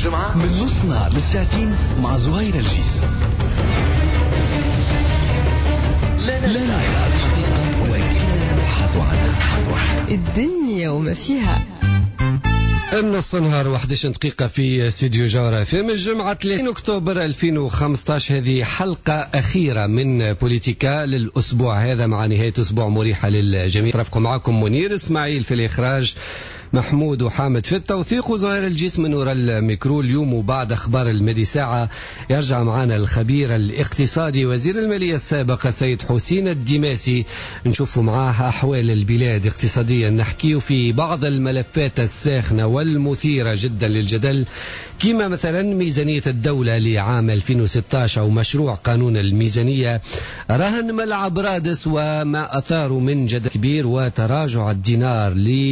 الجمعة من نص نهار للساعتين مع زهير الجيس. لا نرى الحقيقة ولكننا نبحث عنها. الدنيا وما فيها. النص نهار 11 دقيقة في استوديو جوهرة FM الجمعة 30 أكتوبر 2015. هذه حلقة أخيرة من بوليتيكا للأسبوع هذا مع نهاية أسبوع مريحة للجميع. رفقوا معكم منير إسماعيل في الإخراج، محمود وحامد في التوثيق، وزهير الجيس من وراء الميكرو. اليوم وبعد أخبار المدي ساعة يرجع معنا الخبير الاقتصادي وزير المالية السابق سيد حسين الدماسي، نشوف معاه أحوال البلاد اقتصاديا، نحكيه في بعض الملفات الساخنة والمثيرة جدا للجدل كما مثلا ميزانية الدولة لعام 2016 أو مشروع قانون الميزانية، رهن ملعب رادس وما أثاره من جدل كبير، وتراجع الدينار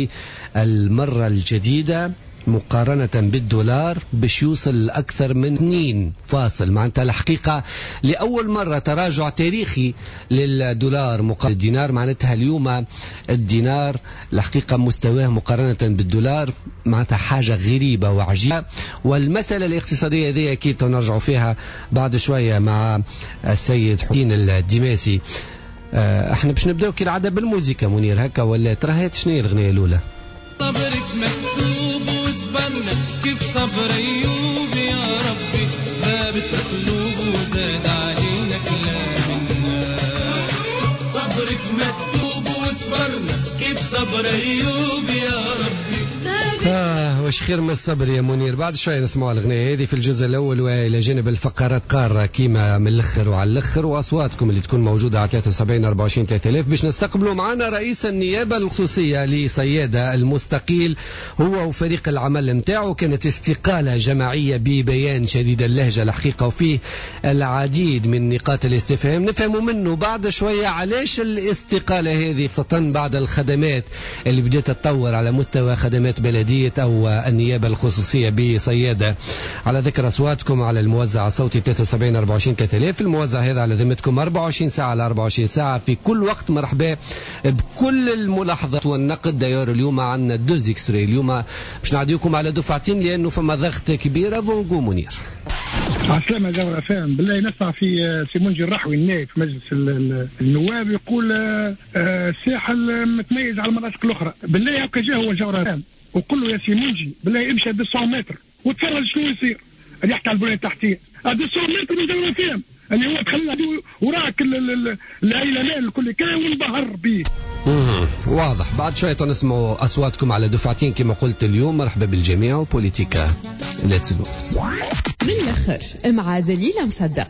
للمرة الجديدة مقارنة بالدولار باش يوصل أكثر من 2 فاصل. معناتها الحقيقة لأول مرة تراجع تاريخي للدولار مقارنة بالدينار. معناتها اليوم الدينار الحقيقة مستواه مقارنة بالدولار معناتها حاجة غريبة وعجيبة. والمسألة الاقتصادية هذه أكيد نرجع فيها بعد شوية مع السيد حسين الدماسي. احنا باش نبداو كالعادة بالموسيقى منير هكا، ولا ترى شنو هي الأغنية الأولى؟ صبرك مكتوب وصبرنا كيف صبر أيوب يا ربي، غابت القلوب وزاد علينا كلام الناس. صبرك مكتوب وصبرنا كيف صبر أيوب يا ربي. وش خير من الصبر يا منير. بعد شوي نسمع الأغنية هذه في الجزء الأول، وإلى جانب الفقرات قارة كيما من الأخر وعلى الأخر، وأصواتكم اللي تكون موجودة على 73 24 3000 باش نستقبلوا معنا رئيس النيابة الخصوصية لصيادة المستقيل. هو وفريق العمل متاعه كانت استقالة جماعية ببيان شديد اللهجة الحقيقة، وفيه العديد من نقاط الاستفهام نفهموا منه بعد شوية علاش الاستقالة هذه، خاصة بعد الخدمات اللي بدأت تتطور على مستوى خدمات بلدية أو النيابة الخصوصية بصيادة. على ذكر أصواتكم على الموزع الصوتي 73 24 3000، الموزع هذا على ذمتكم 24 ساعة على 24 ساعة في كل وقت. مرحبا بكل الملاحظات والنقد. داير اليوم عندنا دوز اكستري، اليوم باش نعديكم على دفعتين لأنه فما ضغط كبيرة. بونجو منير. عسلامة جوهرة فهم. بالله نسمع في سيمون جراحوي النائب في مجلس النواب يقول الساحل متميز على المناطق الأخرى. بالله هكا جا هو جوهرة فهم وكله يا سيمونجي بالله امشي 200 متر وتفرج شنو يصير. اللي يحكي على البنية التحتية 200 متر من جوهرة فهم اللي هو تخلى وراك العيلان الكل كان وانبهر به. واضح. بعد شوية نسمعوا أصواتكم على دفعتين كما قلت اليوم. مرحبا بالجميع وبوليتيكا ليتس جو من الأخر مع دليل مصدق.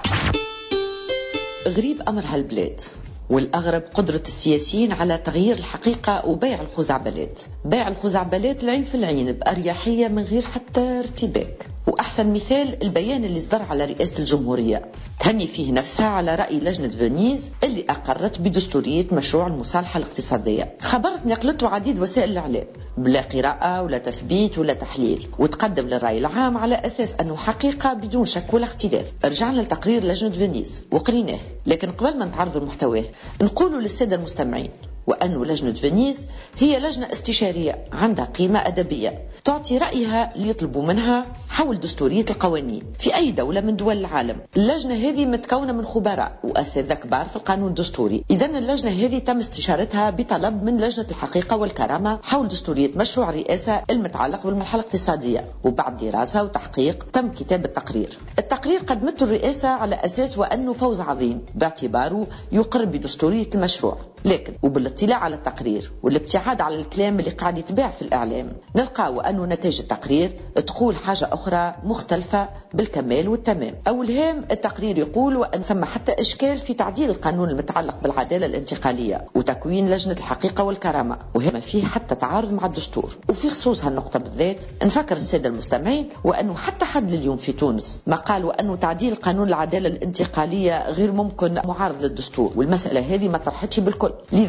غريب أمر هالبلاد، والأغرب قدرة السياسيين على تغيير الحقيقة وبيع الخزعبلات. بيع الخزعبلات العين في العين بأريحية من غير حتى ارتباك. وأحسن مثال البيان اللي صدر على رئاسة الجمهورية تهني فيه نفسها على رأي لجنة فينيز اللي أقرت بدستورية مشروع المصالحة الاقتصادية. خبرت نقلته عديد وسائل الإعلام بلا قراءة ولا تثبيت ولا تحليل، وتقدم للرأي العام على أساس أنه حقيقة بدون شك ولا اختلاف. رجعنا لتقرير لجنة فينيز وقريناه، لكن قبل ما نتعرض المحتوى نقولوا للسادة المستمعين وأن لجنة فينيز هي لجنة استشارية عندها قيمة أدبية تعطي رأيها اللي يطلبوا منها حول دستورية القوانين في أي دولة من دول العالم. اللجنة هذه متكونة من خبراء وأساتذة كبار في القانون الدستوري. إذن اللجنة هذه تم استشارتها بطلب من لجنة الحقيقة والكرامة حول دستورية مشروع الرئاسة المتعلق بالمرحلة الاقتصادية، وبعد دراسة وتحقيق تم كتاب التقرير قدمته الرئاسة على أساس وأنه فوز عظيم باعتباره يقر بدستورية المشروع. لكن وبالاطلاع على التقرير والابتعاد على الكلام اللي قاعد يتباع في الإعلام نلقى أنه نتائج التقرير تقول حاجة أخرى مختلفة بالكمال والتمام. أول هام التقرير يقول وأن ثم حتى إشكال في تعديل القانون المتعلق بالعدالة الانتقالية وتكوين لجنة الحقيقة والكرامة، وهما فيه حتى تعارض مع الدستور. وفي خصوص هالنقطة بالذات نفكر السادة المستمعين وأنه حتى حد لليوم في تونس ما قال وأنه تعديل قانون العدالة الانتقالية غير ممكن معارض للدستور، والمسألة هذه ما طرحتش بالكل. لذا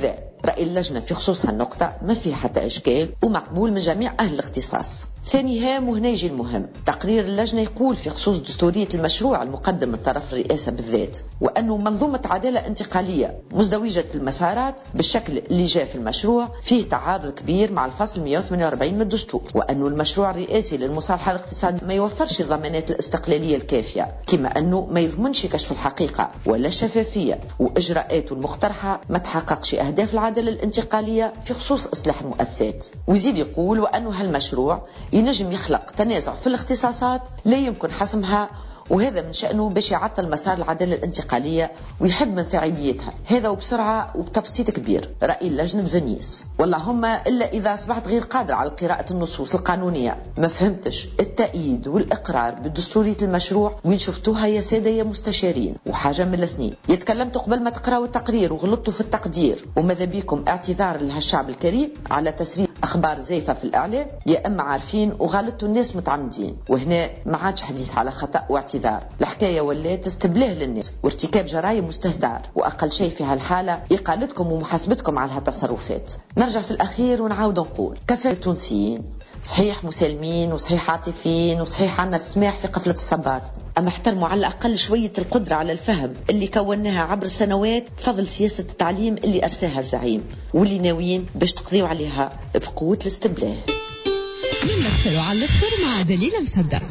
رأي اللجنة في خصوص هالنقطة ما فيه حتى إشكال ومقبول من جميع أهل الاختصاص. ثاني هام وهنا يجي المهم، تقرير اللجنة يقول في خصوص دستورية المشروع المقدم من طرف الرئاسة بالذات، وأنه منظومة عدالة انتقالية مزدوجة المسارات بالشكل اللي جاء في المشروع فيه تعارض كبير مع الفصل 148 من الدستور، وأنه المشروع الرئاسي للمصالحة الاقتصادية ما يوفرش الضمانات الاستقلالية الكافية، كما أنه ما يضمنش كشف الحقيقة ولا الشفافية، وإجراءاته المقترحة ما تحققش أهداف العدالة الانتقالية في خصوص إصلاح المؤسسات. ويزيد يقول وأنه هالمشروع ينجم يخلق تنازع في الاختصاصات لا يمكن حسمها، وهذا من شأنه باش يعطل مسار العدالة الانتقالية ويحد من فاعليتها، هذا وبسرعة وبتبسيط كبير. رأي اللجنة فينيس، واللهم إلا إذا أصبحت غير قادرة على قراءة النصوص القانونية ما فهمتش التأييد والإقرار بدستورية المشروع وين شفتوها يا سادة يا مستشارين. وحاجة من الاثنين، يتكلمتوا قبل ما تقرأوا التقرير وغلطوا في التقدير وماذا بيكم اعتذار لهالشعب الكريم على تسريب أخبار زيفة في الإعلام، يا أما عارفين وغلطوا الناس متعمدين. وهنا ما عادش حديث على خطأ واعتذار، الحكاية ولات استبلاه للناس وارتكاب جرائم مستهتر، وأقل شيء في هالحالة إقالتكم ومحاسبتكم على هالتصرفات. نرجع في الأخير ونعاود نقول كفاية التونسيين صحيح مسالمين وصحيح عاطفيين وصحيح عنا السماح في قفلة الصباط، أما احترموا على الأقل شوية القدرة على الفهم اللي كوناها عبر سنوات بفضل سياسة التعليم اللي أرساها الزعيم واللي ناويين باش تقضيوا عليها بقوة الاستبلاه. من الأخر وعلى الأخر مع دليل مصدق.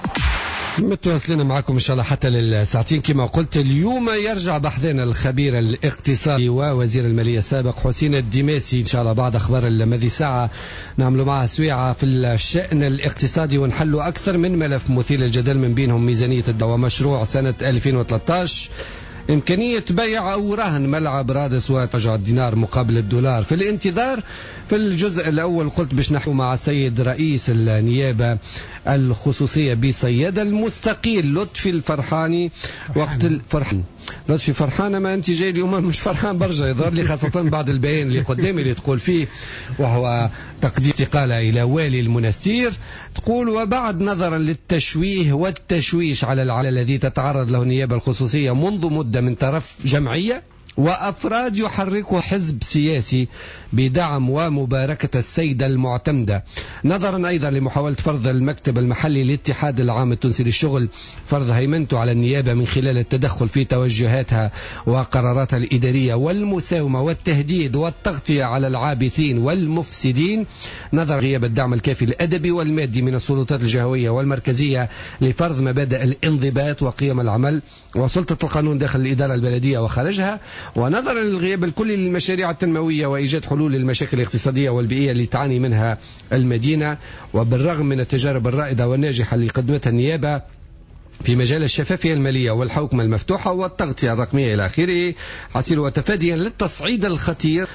متواصلين معكم إن شاء الله حتى للساعتين. كما قلت اليوم يرجع بحثنا الخبير الاقتصادي ووزير المالية السابق حسين الدماسي إن شاء الله بعد أخبار الماضي ساعة نعملوا معها سويعة في الشأن الاقتصادي ونحلوا أكثر من ملف مثير للجدل، من بينهم ميزانية الدولة مشروع سنة 2013، إمكانية بيع أو رهن ملعب رادس وتراجع الدينار مقابل الدولار. في الانتظار في الجزء الأول قلت باش نحكي مع السيد رئيس النيابة الخصوصية بصيادة المستقيل لطفي الفرحاني. وقت الفرحان لطفي فرحانة ما أنت جاي اليوم مش فرحان برجع يظهر لي، خاصة بعد البيان اللي قدامي اللي تقول فيه وهو تقديم استقالة إلى والي المنستير. تقول وبعد نظرا للتشويه والتشويش على العمل الذي تتعرض له النيابة الخصوصية منذ مدة من طرف جمعية وأفراد يحركوا حزب سياسي بدعم ومباركة السيدة المعتمدة، نظرا أيضا لمحاولة فرض المكتب المحلي للاتحاد العام التونسي للشغل فرض هيمنته على النيابة من خلال التدخل في توجهاتها وقراراتها الإدارية والمساومة والتهديد والتغطية على العابثين والمفسدين، نظرا غياب الدعم الكافي الأدبي والمادي من السلطات الجهوية والمركزية لفرض مبادئ الانضباط وقيم العمل وسلطة القانون داخل الإدارة البلدية وخارجها، ونظرا للغياب الكلي للمشاريع التنموية وإيجاد حلول للمشاكل الاقتصادية والبيئية اللي تعاني منها المدينة، وبالرغم من التجارب الرائدة والناجحة اللي قدمتها النيابة في مجال الشفافية المالية والحوكمة المفتوحة والتغطية الرقمية إلى آخره، حصيل وتفاديا للتصعيد الخطير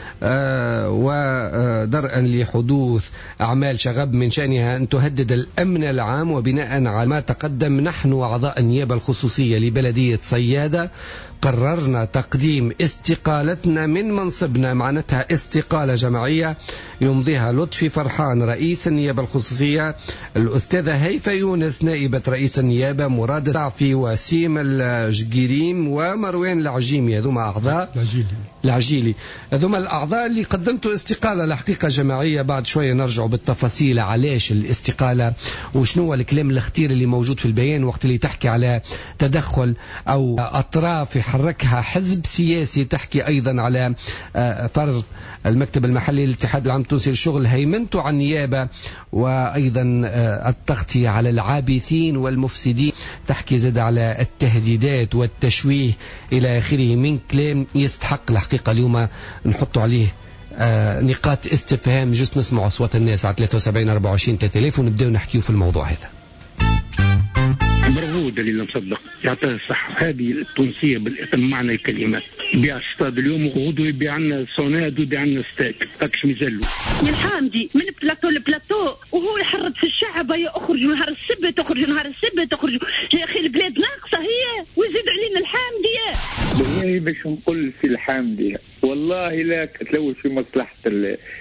ودرءا لحدوث أعمال شغب من شأنها أن تهدد الأمن العام، وبناء على ما تقدم نحن أعضاء النيابة الخصوصية لبلدية صيادة قررنا تقديم استقالتنا من منصبنا، معناتها استقالة جماعية يمضيها لطفي فرحان رئيس النيابة الخصوصية، الأستاذة هيفا يونس نائبة رئيس النيابة، مراد السعفي وسيم الجقيريم ومروان العجيمي، هذوما أعضاء العجيلي هذوما الأعضاء اللي قدمتوا استقالة لحقيقة جماعية. بعد شوية نرجعوا بالتفاصيل علاش الاستقالة وشنو الكلام الاختير اللي موجود في البيان وقت اللي تحكي على تدخل أو أطراف يحركها حزب سياسي، تحكي أيضا على فرض المكتب المحلي للاتحاد العام التونسي للشغل هيمنته على النيابة، وأيضا التغطية على العابثين والمفسدين، تحكي زاد على التهديدات والتشويه إلى آخره من كلام يستحق الحقيقة اليوم نحطوا عليه نقاط استفهام. جست نسمع أصوات الناس على 73 24 3000 ونبدأ نحكيه في الموضوع هذا. برافو دليل مصدق، يعطيه الصحة. هذه التونسية بالإتم معنى الكلمات، بيع الصطاد اليوم وغدو يبيع لنا صوناد ويبيع لنا ستيك، أكش مزلو يا الحامدي من بلاتو لبلاتو وهو يحرض في الشعب يخرجوا نهار السبت يخرجوا نهار السبت يخرجوا. يا أخي البلاد ناقصة هي ويزيد علينا الحامدي. والله باش نقول في الحامدي والله لا تلوث في مصلحة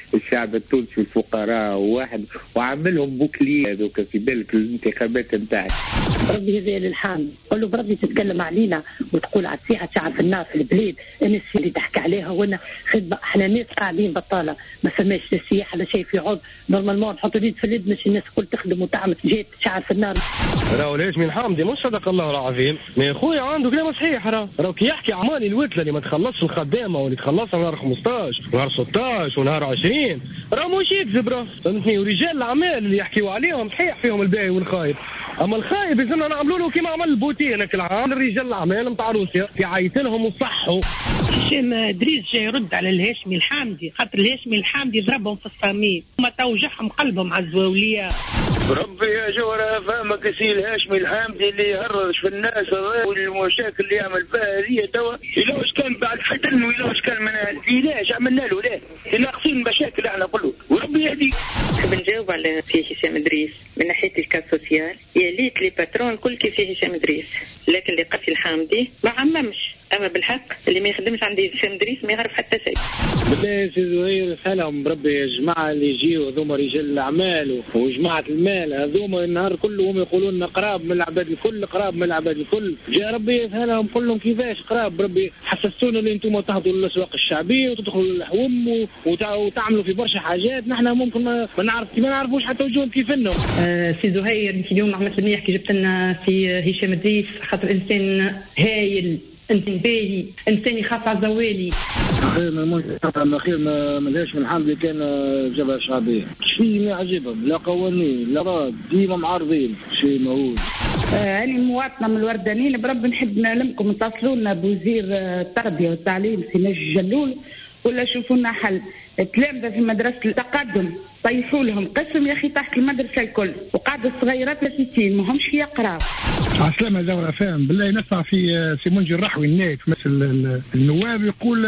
الشعب التونسي الفقراء واحد وعملهم بوكلي هذوك في بالك الانتخابات نتاعك. ربي هذا للحام، قول له بربي تتكلم علينا وتقول على السيحه شعب في النار في البلاد، الناس اللي تحكي عليها وانا خدمه، احنا ناس قاعدين بطاله ما فماش لا سياحه لا شيء في عوض، نورمالمون نحط اليد في اليد باش الناس الكل تخدم وتعمل، جات شعب في النار. راهو الهاشمي الحامدي مش صدق الله العظيم، يا خويا عنده كلام صحيح، راهو كي يحكي اعمال الوتله اللي ما تخلصش الخدامه واللي تخلصها نهار 15 ونهار 16 ونهار 20 راهو مش يكذب، راه فهمتني. ورجال الاعمال اللي يحكيوا عليهم صحيح فيهم الباهي والخايب، اما الخايب لازمنا نعملوا له كيما عمل البوتين هذاك العام للرجال الاعمال نتاع روسيا في عيطلهم وصحوا. هشام ادريس جاي يرد على الهاشمي الحامدي، خاطر الهاشمي الحامدي ضربهم في الصميم وما توجعهم قلبهم على الزواوليه. ربي يا جوره فهمك سي الهاشمي الحامدي اللي يهرج في الناس والمشاكل اللي يعمل فيها هذه توا، الا واش كان بعد فتن ولا واش كان من علاش عملنا له لا ناقصين المشاكل احنا كله وربي يهديك. بنجاوب على سي هشام ادريس من ناحيه الكاس سوسيال، يا ليت لي باترون كل كيف هشام ادريس، لكن اللي قاسي الحامدي ما عممش، اما بالحق اللي ما يخدمش عندي هشام ادريس ما يعرف حتى شيء. بالله سي زهير سلام بربي يا جماعه اللي يجيو هذوما رجال الاعمال وجماعه المال هذوما النهار كله هم يقولون لنا قراب من العباد الكل، قراب من العباد الكل، جا ربي يسهلهم كلهم كيفاش قراب. ربي حسستونا اللي انتم تهضروا للاسواق الشعبيه وتدخلوا للحوم وتعملوا في برشا حاجات نحن ممكن ما نعرفوش حتى وجوههم كيفنهم. سي زهير انت اليوم عملت لي كي جبت لنا في هشام ادريس، خاطر انسان هايل، انسان باهي، انسان يخاف على الزوالي. خير من خير ما لهاش من الحمد كان جبهه شعبيه، شيء ما عجبهم لا قوانين لا راد، ديما معارضين شيء مهول. أنا مواطنة من الوردانين، برب نحب نعلمكم اتصلوا لنا بوزير التربية والتعليم سي نجي جلول ولا شوفوا لنا حل. التلامذة في مدرسة التقدم طيحوا لهم قسم يا أخي تحت المدرسة الكل، وقاعدة الصغيرات لاسيتين ما همش يقراو. عسلامة زورة فاهم بالله نسمع في سي منجي الرحوي النائب مثل النواب يقول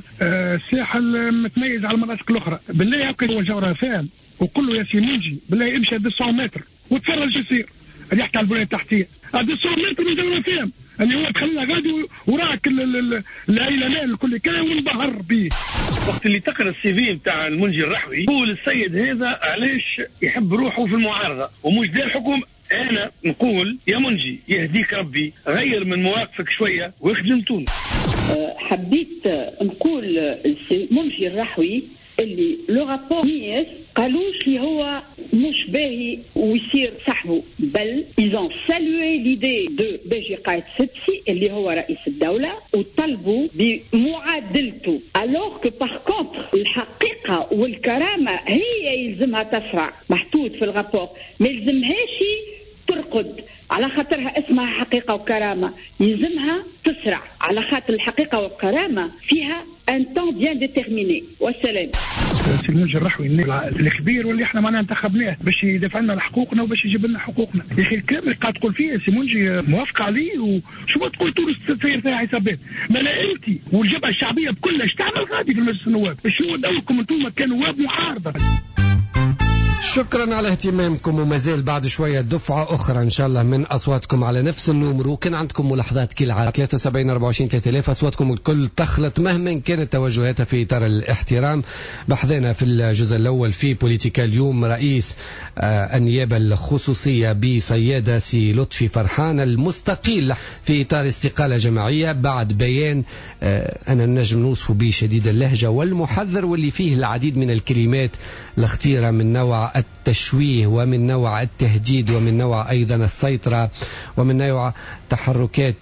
الساحل متميز على المناطق الأخرى، بالله هكا هو جورة فاهم وقول له يا سي منجي بالله امشي 200 متر وتفرج يصير اللي يحكي على البنية التحتية 200 متر من جورة فاهم اللي هو تخلينا غادي وراك العيلة الكل كان ونبهر به. وقت اللي تقرا السي في نتاع المنجي الرحوي يقول السيد هذا علاش يحب روحه في المعارضة ومش دار حكم. أنا نقول يا منجي يهديك ربي غير من مواقفك شوية واخدم تونس. حبيت نقول منجي الرحوي اللي لو رابور نيس قالوش اللي هو مش باهي ويصير صاحبه، بل ايزون سالوي ليدي دو باجي قايد ستسي اللي هو رئيس الدولة وطلبوا بمعادلته. الوغ كو باغ كونتر الحقيقة والكرامة هي يلزمها تسرع، محطوط في الرابور ما يلزمهاش ترقد على خاطرها اسمها حقيقة وكرامة، يلزمها تسرع على خاطر الحقيقة والكرامة فيها ان تون بيان ديتيرميني. والسلام. سي المنجي الرحوي الكبير واللي احنا معنا انتخبناه باش يدافع لنا على حقوقنا وباش يجيب لنا حقوقنا. يا اخي الكلام اللي قاعد تقول فيه سي منجي موافق عليه، وشو ما تقول تونس تسير فيها حسابات. ما لا انت والجبهة الشعبية بكلها اش تعمل غادي في مجلس النواب؟ شنو دوركم انتم كنواب معارضة؟ شكرا على اهتمامكم، وما زال بعد شوية دفعة أخرى إن شاء الله من أصواتكم على نفس النمر. وكان عندكم ملاحظات كالعادة 73 24 3000 أصواتكم الكل تخلط مهما كانت توجهاتها في إطار الاحترام. بحثنا في الجزء الأول في بوليتيكا اليوم رئيس النيابة الخصوصية بصيادة سي لطفي فرحان المستقيل في إطار استقالة جماعية بعد بيان أنا النجم نوصف به شديد اللهجة والمحذر، واللي فيه العديد من الكلمات الاختيرة من نوع التشويه ومن نوع التهديد ومن نوع أيضا السيطرة ومن نوع تحركات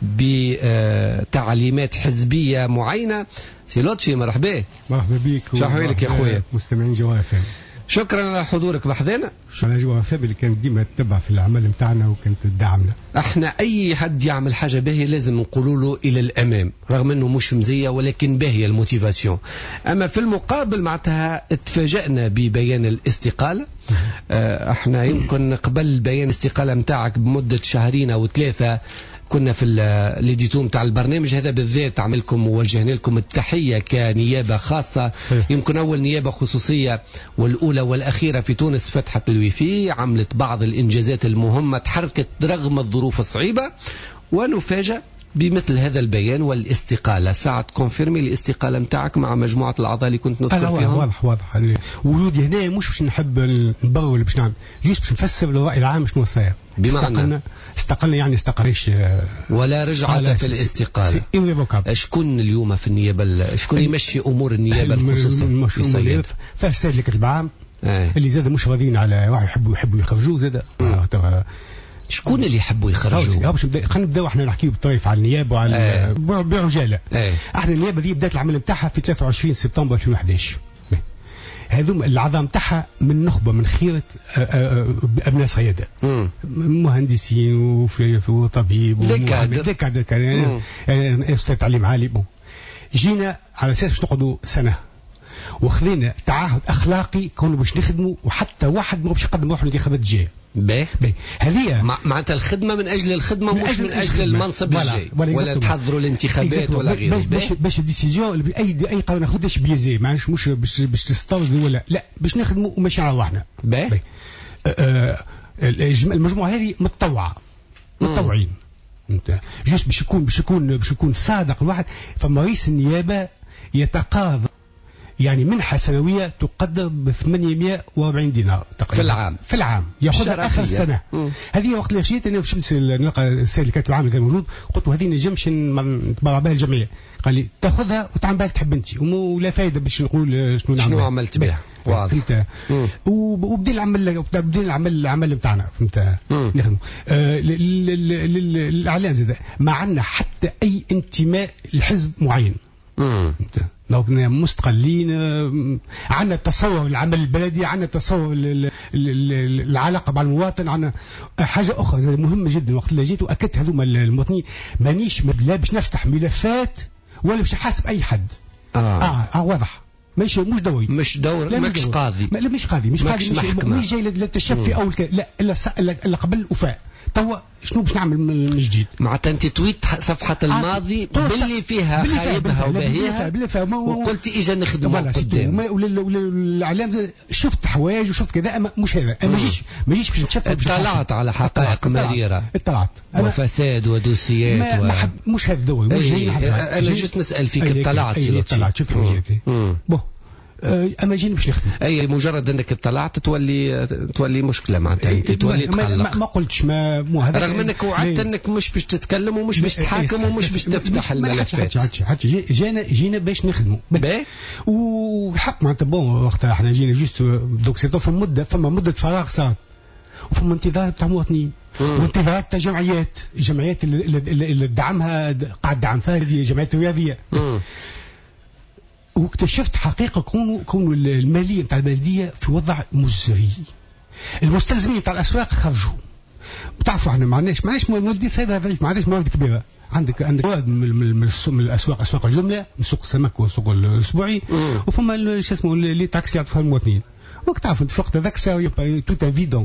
بتعليمات حزبية معينة. سي لطفي مرحبا. مرحبا بك. شحوالك يا أخويا مستمعين جوافم. شكرا على حضورك بحذنا. شكرا على جوافم اللي كانت ديما تتبع في العمل متاعنا وكانت تدعمنا. احنا اي حد يعمل حاجه باهيه لازم نقولوا له الى الامام، رغم انه مش مزيه ولكن باهيه الموتيفاسيون. اما في المقابل معناتها اتفاجئنا ببيان الاستقاله. احنا يمكن قبل بيان الاستقاله متاعك بمده شهرين او 3 كنا في الإديتو متاع البرنامج هذا بالذات عملكم ووجهنا لكم التحية كنيابة خاصة. يمكن أول نيابة خصوصية والأولى والأخيرة في تونس فتحت الويفي، عملت بعض الإنجازات المهمة، تحركت رغم الظروف الصعيبة. ونفاجأ بمثل هذا البيان والاستقالة ساعة كونفيرمي الاستقالة متاعك مع مجموعة الأعضاء اللي كنت نذكر فيهم؟ واضح وجودي هنا مش باش نحب نبغي ولا باش نعمل، جيست باش نفسر للرأي العام شنو صاير. استقلنا يعني استقريش ولا رجعة في الاستقالة. شكون اليوم في النيابة، شكون يمشي أمور النيابة الخصوصية في صياد؟ فالسيد اللي كتب عام اللي زاد مش راضيين على واحد يحبوا يخرجوه زاد. شكون اللي يحبوا يخرجوا؟ خلينا نبداو احنا نحكيو بالطريف على النيابه وعلى بعجاله. احنا النيابه دي بدات العمل نتاعها في 23 سبتمبر 2011. هذوم العظام تاعها من نخبه من خيره ابناء صياده، مهندسين وطبيب دكاتره استاذ تعليم عالي. جينا على اساس باش نقعدوا سنه وخذينا تعهد اخلاقي كونه باش نخدموا، وحتى واحد ما باش يقدم روحه للانتخابات الجايه. هذه معناتها الخدمه من اجل الخدمه مش من اجل المنصب الجاي ولا تحضروا الانتخابات ولا غيره. باش الديسيجن اي قرار ناخذش بيزي مش باش تستوردوا ولا لا، باش نخدموا وماشي على روحنا. المجموعه هذه متطوعين انت جوست باش يكون صادق الواحد. فما رئيس النيابه يتقاضى يعني منحة سنوية تقدر ب 840 دينار تقريبا في العام ياخذها اخر السنة. هذه وقت اللي خشيت انا مشيت نلقى السيد اللي كاتب العام اللي كان موجود، قلت له هذه نجمش نتبرع بها الجمعية. قال لي تاخذها وتعمل بها تحب انت ولا فايدة باش نقول شنو عملت بها. فهمت. وبدينا العمل بتاعنا فهمت نخدموا الاعلام زاد ما عندنا حتى اي انتماء لحزب معين. مستقلين، عندنا تصور العمل البلدي، عندنا تصور العلاقه مع المواطن، عندنا حاجه اخرى مهمه جدا. وقت اللي جيت واكدت هذوما المواطنين مانيش لا باش نفتح ملفات ولا باش نحاسب اي حد. واضح مش دوري، مش قاضي، مش قاضي مش جاي للتشفي او لا الا قبل الوفاء. توا شنو باش نعمل من جديد؟ معناتها انت تويت صفحه الماضي باللي فيها خايبها وباهيها وقلت اجا نخدموا قدام. والاعلام شفت حوايج وشفت كذا، مش هذا ما جيش باش نتشفى. اطلعت على حقائق مريره، اطلعت وفساد ودوسيات مش هذا الدور مش جاي. انا جيت نسال فيك اطلعت شفت حوايج اما جينا باش نخدم. اي مجرد انك اطلعت تولي مشكله معناتها انت تولي تقلق. ما قلتش ما مو هذا، رغم انك وعدت انك مش باش تتكلم ومش باش تحاكم ومش باش تفتح الملفات. حتى جينا باش نخدموا وحق معناتها وقتها احنا جينا جوست دوك سيتو فما مده فراغ صارت، وفما انتظار تاع مواطنين وانتظارات تاع الجمعيات اللي دعمها قاعد دعم فيها هذه الجمعيات الرياضيه. واكتشفت حقيقة كونوا المالية نتاع البلدية في وضع مزري. المستلزمين نتاع الأسواق خرجوا. بتعرفوا احنا ما عندناش مولدي سيدة ضعيف، ما عندناش موارد كبيرة. عندك موارد من الأسواق، أسواق الجملة، من سوق السمك والسوق الأسبوعي، وفما شو اسمه اللي تاكسي يعطوها المواطنين. وكتعرفوا انت في وقت هذاك صار توت ان في دونك.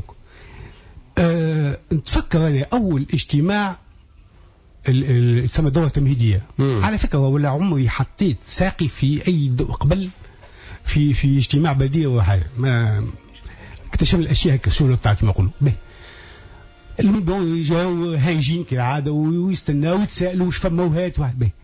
نتفكر انا أول اجتماع تسمى دورة تمهيدية. على فكرة ولا عمري حطيت ساقي في أي قبل في اجتماع بلدية ولا حاجة. ما اكتشفنا الأشياء كالسهولة بتاعك كما يقولوا. المهم جاوا هايجين كالعادة ويستناوا ويتسألوا وش فما وهات واحد به.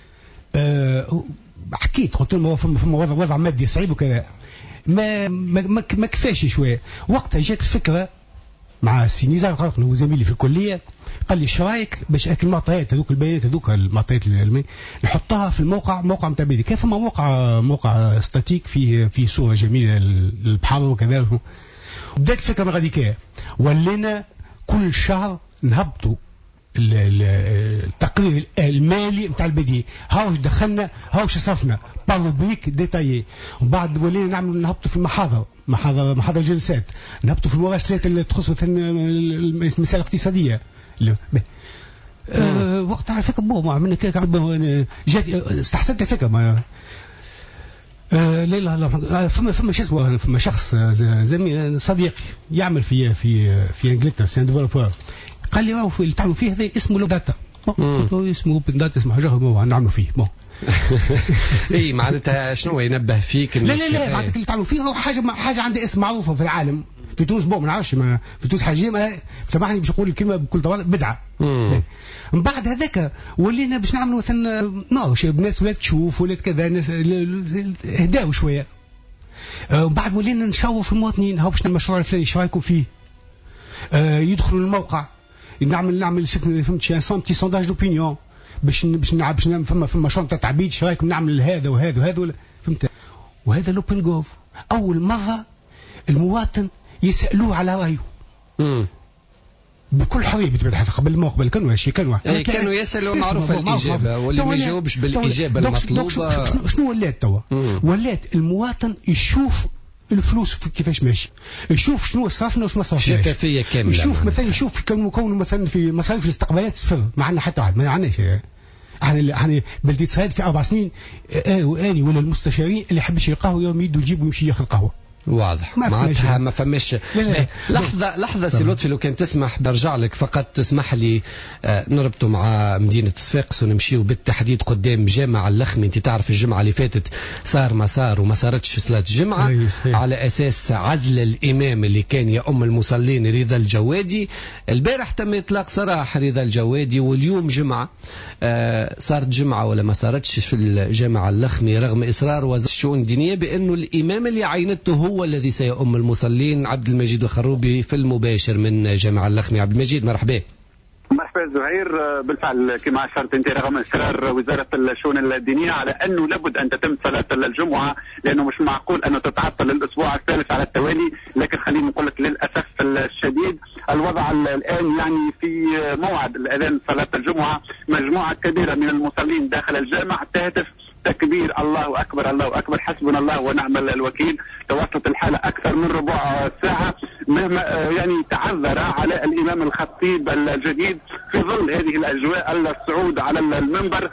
حكيت قلت لهم فما وضع مادي صعيب وكذا. ما كفاش شوية. وقتها جات الفكرة مع السي نزار القرقني وزميلي في الكلية، قال لي ايش رايك باش المعطيات هذوك البيانات هذوك المعطيات نحطها في موقع نتاع بيدي. كيف ما موقع ستاتيك فيه صوره جميله للبحر وكذا. بدات الفكره من غاديكا ولينا كل شهر نهبطوا التقرير المالي نتاع البديه، هاوش دخلنا هاوش صرفنا باروبريك ديتايي. وبعد ولينا نهبطوا في محاضر جلسات، نهبطوا في المراسلات اللي تخص المسائل الاقتصاديه. وقت على فكره عملنا كذا جات استحسنت الفكره. ما لا فما شو اسمه، فما شخص زميل صديق يعمل في انجلترا سين ديفلوبر، قال لي راهو اللي تعملوا فيه هذا اسمه لو داتا. قلت له اسمه اوبن داتا، اسمه حاجه نعملوا فيه. اي معناتها شنو ينبه فيك؟ لا معناتها اللي تعملوا فيه حاجه عندها اسم معروفه في العالم. في تونس ما نعرفش، في تونس حاجه سامحني باش نقول الكلمه بكل تواضع بدعه. من بعد هذاك ولينا باش نعملوا مثلا الناس ولات تشوف ولات كذا ناس هداوا شويه. ومن بعد ولينا نشاور في المواطنين هاو باش المشروع الفلاني ايش رايكم فيه. يدخلوا الموقع نعمل فهمت سونتي سونداج دوبينيون باش نعمل فما شنطه تعبيد ايش رايكم نعمل هذا وهذا وهذا ولا فهمت. وهذا لوبن جوف اول مره المواطن يسالوه على رايه بكل حريه. قبل ما قبل كانوا يسالوا معروف الاجابه واللي ما يجاوبش بالاجابه المطلوبه. شنو ولات توا؟ ولات المواطن يشوف الفلوس كيفاش ماشي، يشوف شنو صرفنا وش ما صرفناش، شفافيه كامله. يشوف مثلا يشوف كون مثلا في مصاريف الاستقبالات صفر، ما عندنا حتى واحد، ما عندناش. احنا بلديه صعيد في 4 سنين واني ولا المستشارين اللي يحبش القهوه يوم يدو يجيب ويمشي ياخذ قهوه. واضح معناتها ما فماش. لحظه سي لطفي لو كان تسمح برجع لك فقط، تسمح لي نربطوا مع مدينه صفاقس ونمشيو بالتحديد قدام جامع اللخمي. انت تعرف الجمعه اللي فاتت صار مسار وما صارتش صلاه الجمعه على اساس عزل الامام اللي كان يؤم المصلين رضا الجوادي. البارح تم اطلاق سراح رضا الجوادي واليوم جمعه. صارت جمعه ولا ما صارتش في الجامع اللخمي رغم اصرار وزاره الشؤون الدينيه بانه الامام اللي عينته هو الذي سيؤم المصلين. عبد المجيد الخروبي في المباشر من جامع اللخمي. عبد المجيد مرحبا. مرحبا زهير. بالفعل كما اشرت انت رغم اصرار وزاره الشؤون الدينيه على انه لابد ان تتم صلاه الجمعه، لانه مش معقول انه تتعطل الاسبوع الثالث على التوالي، لكن خليني نقول لك للاسف الشديد الوضع الان يعني في موعد الاذان صلاه الجمعه مجموعه كبيره من المصلين داخل الجامع تهتف تكبير الله اكبر الله اكبر حسبنا الله ونعم الوكيل. توصلت الحاله اكثر من ربع ساعه مهما يعني تعذر على الامام الخطيب الجديد في ظل هذه الاجواء الصعود على المنبر،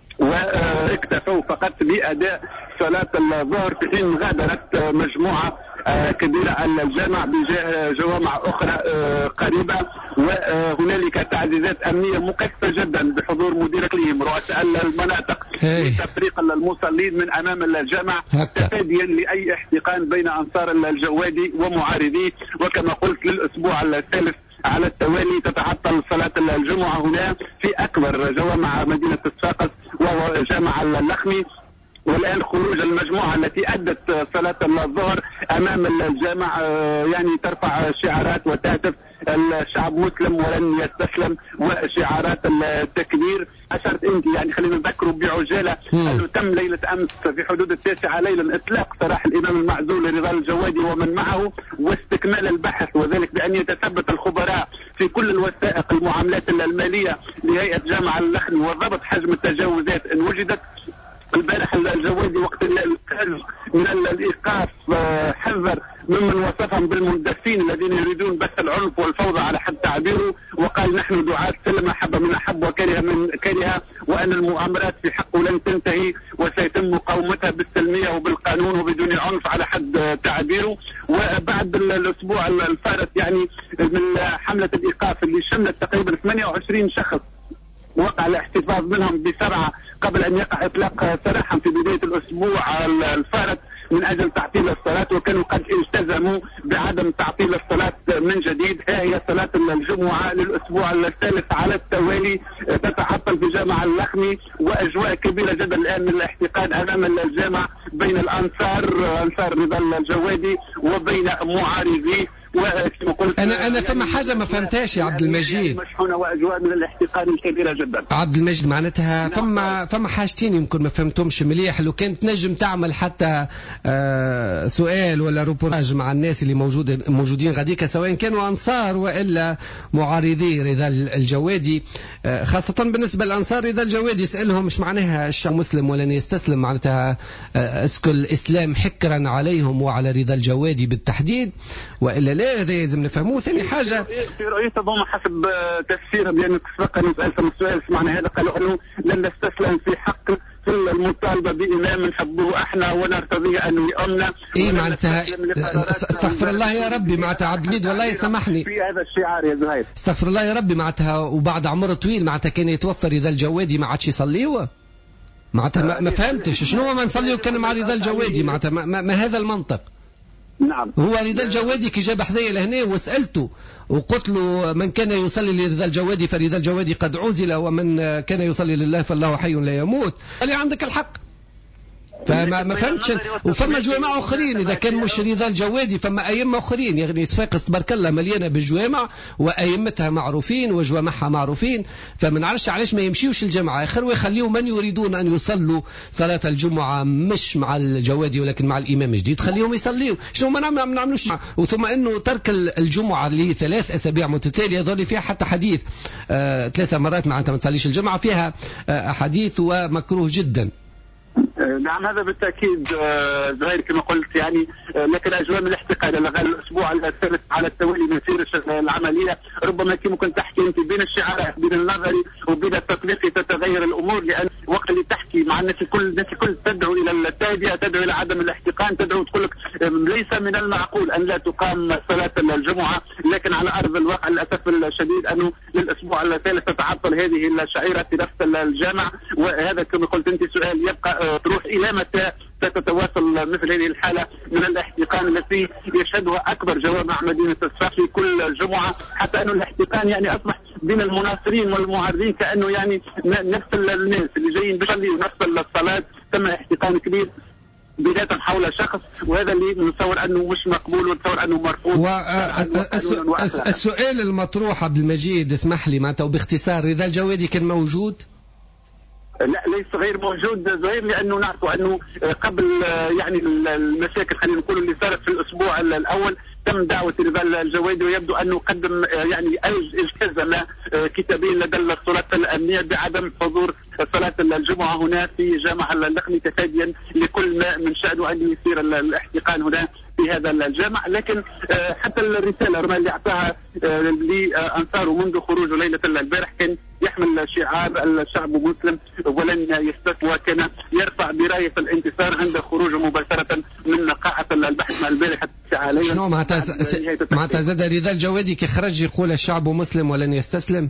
واكتفوا فقط باداء صلاه الظهر في حين غادرت مجموعه كبيره الجامع بجاه جوامع اخرى قريبه. وهنالك تعزيزات امنيه مكثفه جدا بحضور مدير اقليم رؤساء المناطق لتفريق المصلين من امام الجامع تفاديا لاي احتقان بين انصار الجوادي ومعارضيه. وكما قلت للاسبوع الثالث على التوالي تتعطل صلاة الجمعة هنا في أكبر جوامع مدينة صفاقس وهو جامع اللخمي. والآن خروج المجموعة التي أدت صلاة الظهر أمام الجامع يعني ترفع شعارات وتهتف الشعب مسلم ولن يستسلم وشعارات التكبير. أشرت أنت يعني خلينا نذكروا بعجالة أنه تم ليلة أمس في حدود 9 ليلا إطلاق سراح الإمام المعزول رضا الجوادي ومن معه واستكمال البحث، وذلك بأن يتثبت الخبراء في كل الوثائق المعاملات المالية لهيئة جامع اللخمي وضبط حجم التجاوزات إن وجدت. البارح الجوادي وقت الخارج من الايقاف حذر ممن وصفهم بالمندسين الذين يريدون بث العنف والفوضى على حد تعبيره، وقال نحن دعاة سلم حب من احب وكره من كره، وان المؤامرات في حقه لن تنتهي وسيتم مقاومتها بالسلميه وبالقانون وبدون عنف على حد تعبيره. وبعد الاسبوع الفارط يعني من حمله الايقاف اللي شملت تقريبا 28 شخص وقع الاحتفاظ منهم ب7 قبل ان يقع اطلاق سراحا في بدايه الاسبوع الفارط من اجل تعطيل الصلاه، وكانوا قد التزموا بعدم تعطيل الصلاه من جديد. ها هي صلاه الجمعه للاسبوع الثالث على التوالي تتعطل في جامع اللخمي، واجواء كبيره جدا الان من الاحتقان امام الجامع بين انصار رضا الجوادي وبين معارضيه. انا فما حاجه ما فهمتهاش يا عبد المجيد. مشحونه واجواء من الاحتقان الكبيره جدا. عبد المجيد معناتها فما حاجتين يمكن ما فهمتهمش مليح. لو كانت نجم تعمل حتى سؤال ولا روبوراج مع الناس اللي موجودين غاديك سواء كانوا انصار والا معارضي رضا الجوادي، خاصه بالنسبه للانصار رضا الجوادي يسالهم مش معناها الشعب مسلم ولن يستسلم، معناتها اسكو الاسلام حكرا عليهم وعلى رضا الجوادي بالتحديد والا لا؟ هذا لازم نفهموه. ثاني حاجه في رؤيتهم حسب تفسيرهم، لان سبق ان سالتهم السؤال سمعنا هذا قالوا انه لن نستسلم في حق المطالبه بامام نحبه احنا ونرتضيه ان يؤمنا. ايه معناتها استغفر الله يا ربي معناتها عبد المجيد والله يسامحني في هذا الشعار يا زهير. استغفر الله يا ربي معناتها وبعد عمر طويل معناتها كان يتوفى رضا الجوادي ما عادش يصليوا معناتها ما فهمتش شنو ما نصليوا كان مع رضا الجوادي معناتها ما هذا المنطق. نعم هو رضا الجوادي كي جاب حذايا لهنا وسألته وقلت له من كان يصلي لرضا الجوادي فرضا الجوادي قد عزل، ومن كان يصلي لله فالله حي لا يموت. قال لي عندك الحق. فما فهمتش. وفما جوامع اخرين اذا كان مش رضا الجوادي فما ائمه اخرين، يعني صفاقس تبارك الله مليانه بالجوامع وائمتها معروفين وجوامعها معروفين، فما نعرفش علاش ما يمشيوش الجماعه اخر ويخليوا من يريدون ان يصلوا صلاه الجمعه مش مع الجوادي ولكن مع الامام الجديد خليهم يصليوا. شنو ما نعملوش. وثم انه ترك الجمعه اللي 3 أسابيع متتاليه يظل فيها حتى حديث 3 مرات معناتها ما تصليش الجمعه، فيها احاديث ومكروه جدا. نعم هذا بالتأكيد زهير كما قلت يعني، لكن أجوام الاحتقان الأسبوع الثالث على التوالي من سير العملية ربما كي ممكن تحكي أنت بين الشعارات بين النظري وبين التطبيق تتغير الأمور، لأن وقت اللي تحكي مع الناس الكل تدعو إلى التهدئة، تدعو إلى عدم الاحتقان، تدعو تقول لك ليس من المعقول أن لا تقام صلاة الجمعة، لكن على أرض الواقع للأسف الشديد أنه للأسبوع الثالث تتعطل هذه الشعيرة في نفس الجامع. وهذا كما قلت أنت سؤال يبقى تروح إلى متى ستتواصل مثل هذه الحالة من الاحتقان التي يشهدها أكبر جوامع مدينة الصفا في كل جمعة، حتى أنه الاحتقان يعني أصبح بين المناصرين والمعارضين كأنه يعني نفس الناس اللي جايين بيصلوا نفس الصلاة، تم احتقان كبير بداية حول شخص، وهذا اللي نتصور أنه مش مقبول ونتصور أنه مرفوض. السؤال المطروح عبد المجيد اسمح لي معناتها وباختصار، رضا الجوادي كان موجود؟ لا ليس غير موجود زهير، لانه نعرف انه قبل يعني المشاكل خلينا نقول اللي صارت في الاسبوع الاول تم دعوه رضا الجوادي، ويبدو انه قدم يعني التزم كتابين لدى السلطات الامنيه بعدم حضور صلاه الجمعه هنا في جامع اللخمي تفاديا لكل ما من شانه ان يصير الاحتقان هنا في هذا الجامع. لكن حتى الرساله اللي اعطاها لانصاره منذ خروجه ليله البارح كان يحمل شعار الشعب مسلم ولن يستسلم، وكان يرفع برايه الانتصار عند خروجه مباشره من قاعه البحث مع البارحه حاليا. شنو معناتها زاد رضا الجوادي كي خرج يقول الشعب مسلم ولن يستسلم؟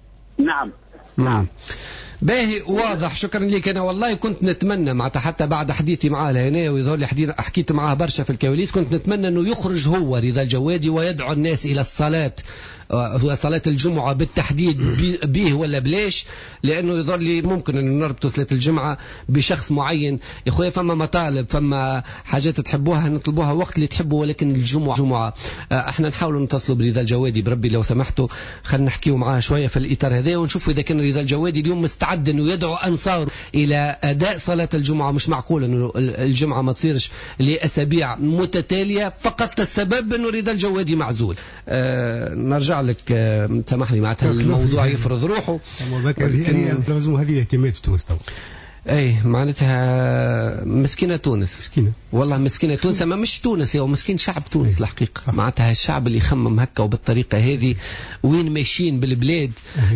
نعم. باهي واضح، شكرا لك. انا والله كنت نتمنى معناتها حتى بعد حديثي معاه لهنا ويظهر لي حكيت معاه برشا في الكواليس، كنت نتمنى انه يخرج هو رضا الجوادي ويدعو الناس الى الصلاه وصلاة الجمعة بالتحديد به ولا بلاش، لأنه يظهر لي ممكن أن نربط صلاة الجمعة بشخص معين. يا أخويا فما مطالب فما حاجات تحبوها نطلبوها وقت اللي تحبوا، ولكن الجمعة احنا نحاولوا نتصلوا برضا الجوادي بربي لو سمحتوا، خلينا نحكيوا معاه شوية في الإطار هذا ونشوفوا إذا كان رضا الجوادي اليوم مستعد أنه يدعو أنصاره إلى أداء صلاة الجمعة. مش معقول أنه الجمعة ما تصيرش لأسابيع متتالية فقط السبب أنه رضا الجوادي معزول. نرجع لك سامح لي معناتها الموضوع يفرض روحه، لازم هذه اهتمامات في تونس. اي معناتها مسكينه تونس، مسكينه والله مسكينه تونس، اما مش تونس هو مسكين شعب تونس الحقيقه. معناتها الشعب اللي يخمم هكا وبالطريقه هذه وين ماشيين بالبلاد.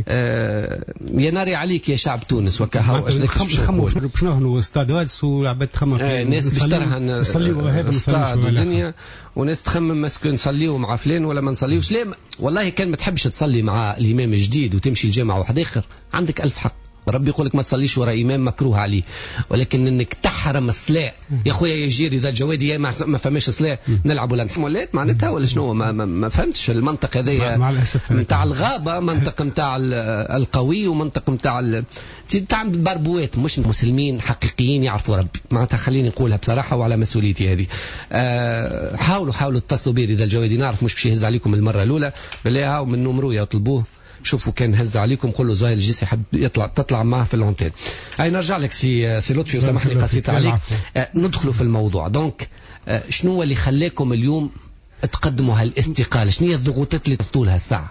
يا ناري عليك يا شعب تونس وكهو اش داك شنو استادات ولعبت تخمم ناس بترهن استاد الدنيا، وناس تخمم مسكين نصليوا مع فلان ولا ما نصليوش. لا والله كان ما تحبش تصلي مع الامام الجديد وتمشي الجامعه واحد اخر عندك ألف حق، ربي يقولك ما تصليش وراء إمام مكروه عليه، ولكن انك تحرم الصلاة يا خويا يجي رضا الجوادي ما فهمش صلاة نلعب ولا نحملات معناتها ولا شنو. ما فهمتش المنطق هذايا نتاع الغابة، منطق نتاع القوي ومنطق نتاع بربوات مش مسلمين حقيقيين يعرفوا ربي معناتها. خليني نقولها بصراحة وعلى مسؤوليتي هذه. حاولوا اتصلوا بي رضا الجوادي، نعرف مش باش يهز عليكم المرة الأولى، بالله هاو من نمرو يطلبوه، شوفوا كان هز عليكم قولوا زاهر الجيسي يحب تطلع معه في الانتين. اي نرجع لك سي لطفي وسامحني قصيت عليك. ندخلوا في الموضوع. دونك شنو هو اللي خلاكم اليوم تقدموا هالاستقاله؟ شنو هي الضغوطات اللي طولها الساعه؟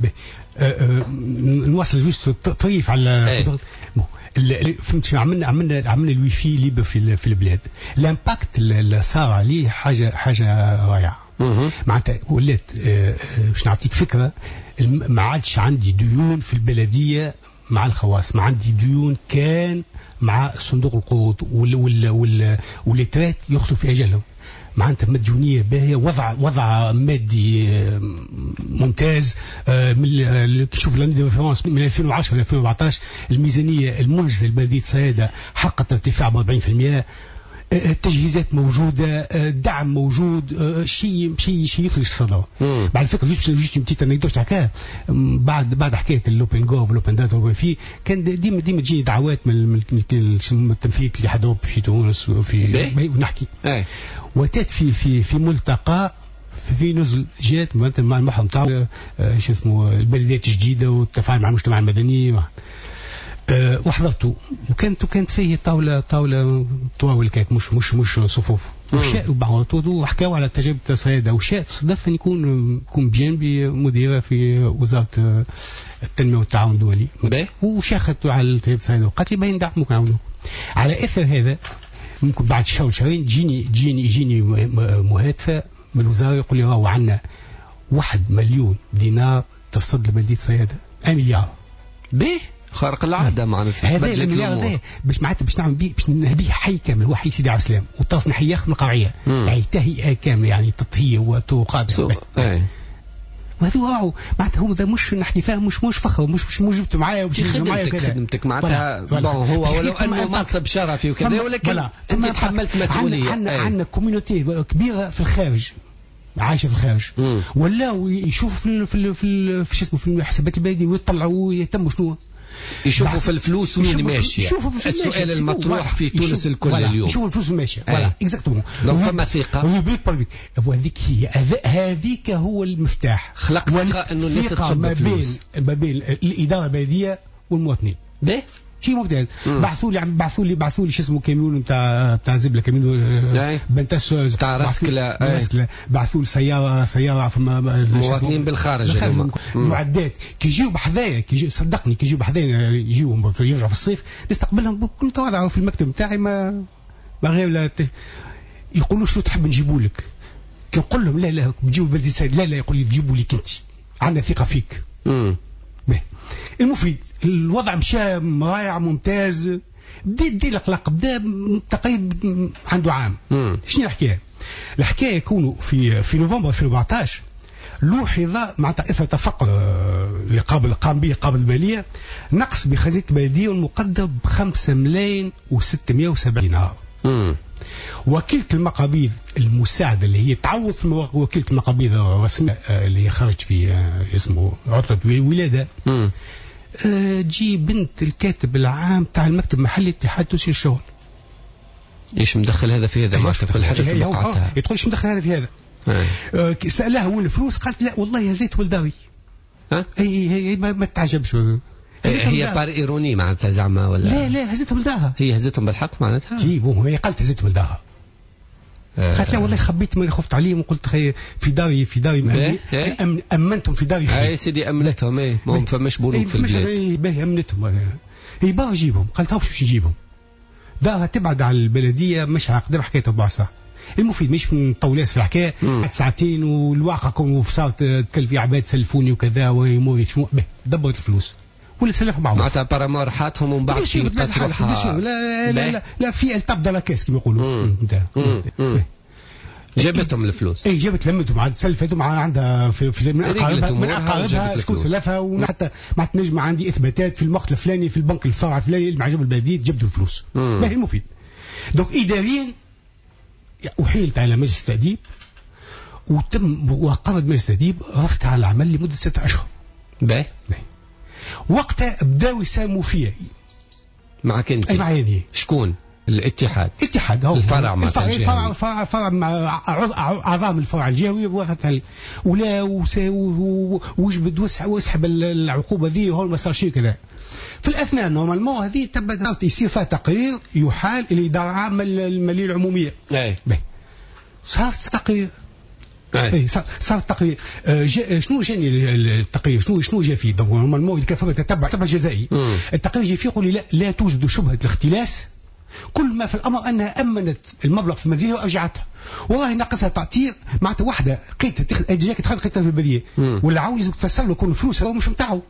نواصل جوست طريف على فهمت. عملنا الويفي ليبر في البلاد. الامباكت اللي صار عليه حاجه رائعه معناتها. ولات باش نعطيك فكره، ما عادش عندي ديون في البلديه مع الخواص، ما عندي ديون كان مع صندوق القروض والليترات يخطوا في اجلهم. معناتها مديونيه باهيه، وضع مادي ممتاز. شوف لاندي ريفيرونس من 2010 ل 2014 الميزانيه المنجزه لبلديه صيادة حققت ارتفاع ب 40%. التجهيزات موجودة، الدعم موجود، شيء يخرج الصدى. بعد فكرة جوست بتيت انا يدوش هكا بعد حكاية اللوبين جوف واللوبين داتا فيه كان ديما تجيني دعوات من التنفيذ اللي حضروا في تونس وفي ونحكي وتات في ملتقى في نزل جات مثلا مع المحور نتاع شو اسمه البلديات الجديدة والتفاعل مع المجتمع المدني وحضرته وكانت فيه طاولة طوال كانت مش صفوف وشاء وحكاوا على تجربة الصيادة وشاء صدف أن يكون بجانبي مديرة في وزارة التنمية والتعاون الدولي وشاخت على تجربة الصيادة وقالت لي باين دعمك نعاونوك. على أثر هذا ممكن بعد شهرين يجيني مهاتفة من الوزارة يقول لي راهو عندنا 1 مليون دينار تصد لبلدية صيادة 1 مليار خارق العادة معناتها هذا المليار هذا باش نعمل به باش نهبيه حي كامل هو حي سيدي عبد السلام والطرف نحيه من القرعية يعني تهيئة كاملة يعني تطهير وطرقات وهذا واو معناتها هو ذا مش نحكي فيها مش فخر مش جبت معايا ومش خدمتك معناتها هو ولو انه منصب شرفي وكذا ولكن انت تحملت مسؤولية. عندنا كوميونيتي كبيرة في الخارج عايشه في الخارج ولا يشوفوا في شو اسمه في الحسابات البلديه ويطلعوا ويهتموا شنو يشوفوا في الفلوس وين ماشيه. السؤال المطروح في تونس الكل اليوم يشوفوا الفلوس ماشيه فوالا اكزاكتومون دونك فما ثقه وهذيك هذيك هو المفتاح خلقت ثقه انه الناس تصب فلوس ما بين الاداره البلديه والمواطنين ده شيء ممتاز. بعثوا لي شو اسمه كاميون نتاع زبله كاميون بنتاسوز تاع رسكله بعثوا لي سياره مواطنين بالخارج معدات كي يجيو بحذايا صدقني كي يجيو بحذايا يجيو يرجعوا في الصيف نستقبلهم بكل تواضع في المكتب نتاعي ما غير يقولوا شنو تحب نجيبوا لك كي نقول لهم لا بتجيبوا بلدي سعيد لا يقول لي تجيبوا لك انت عندنا ثقه فيك. المفيد الوضع مشى رائع ممتاز بدي الأخلاق بدا تقريبا عنده عام. شنو الحكايه يكونوا في نوفمبر 2014 لوحظ مع اثر تفقد اللي قام به قابل الماليه نقص بخزينه البلديه والمقدر ب5 ملايين و670 دينار. وكيلة المقابيض المساعدة اللي هي تعوض في وكيلة المقابيض الرسمية اللي خرج في اسمه عطلة الولادة جي بنت الكاتب العام تاع المكتب المحلي اتحاد تونسي للشغل. ايش مدخل هذا في هذا؟ ما كل حاجة في مقعدها يدخل ايش مدخل هذا في هذا؟ سألها وين الفلوس؟ قالت لا والله هزيت ولداوي. هي ما تعجبش هي بار ايروني معناتها زعما ولا لا هزتهم لداها هي هزتهم بالحق معناتها جيبهم هي قالت هزتهم لداها قالت لا والله خبيت من خفت عليهم وقلت في داري امنتهم في داري يا سيدي امنتهم ما فماش بنوك في البلاد باهي امنتهم هي باه نجيبهم قالت باش نجيبهم دارها تبعد على البلديه مش عقد حكايه اربع ساعات. المفيد مش نطول في الحكايه ساعتين والواقع كون صارت تكلفي عباد سلفوني وكذا ويموري شنو دبرت الفلوس ولا سلفوا بعض معناتها بارامور حاتهم ومن بعد شي لا في التاب دو لا كاس كما يقولوا جابتهم الفلوس جابت لمتهم عاد سلفتهم عندها في من اقاربها شكون سلفها وحتى مع تنجم عندي اثباتات في الوقت الفلاني في البنك الفرع الفلاني اللي معجب البلديه جبدوا الفلوس باهي المفيد دونك اداريا احيلت على مجلس التاديب وقرر مجلس التاديب رفض على العمل لمده 6 أشهر. باهي وقتها بداوا يساهموا فيها معك انت معايا شكون الاتحاد هو الفرع مع الفرع مع اعضاء الفرع الجهوي ولا وجبد واسحب العقوبه ذي وهو ما صار شيء كذا. في الاثناء نورمالمون هذه تبدا يصير فيها تقرير يحال الى الاداره العامه للماليه العموميه صار تقرير صار التقرير شنو جاني التقرير شنو جا فيه نورمالمون اذا كان فما تتبع جزائي التقرير جا فيه يقول لي لا توجد شبهه الاختلاس كل ما في الامر انها امنت المبلغ في المنزليه وارجعتها والله ناقصها تعطير معناتها واحده لقيتها جاك لقيتها في البديه ولا عاوز تفسر له كل الفلوس هو مش نتاعو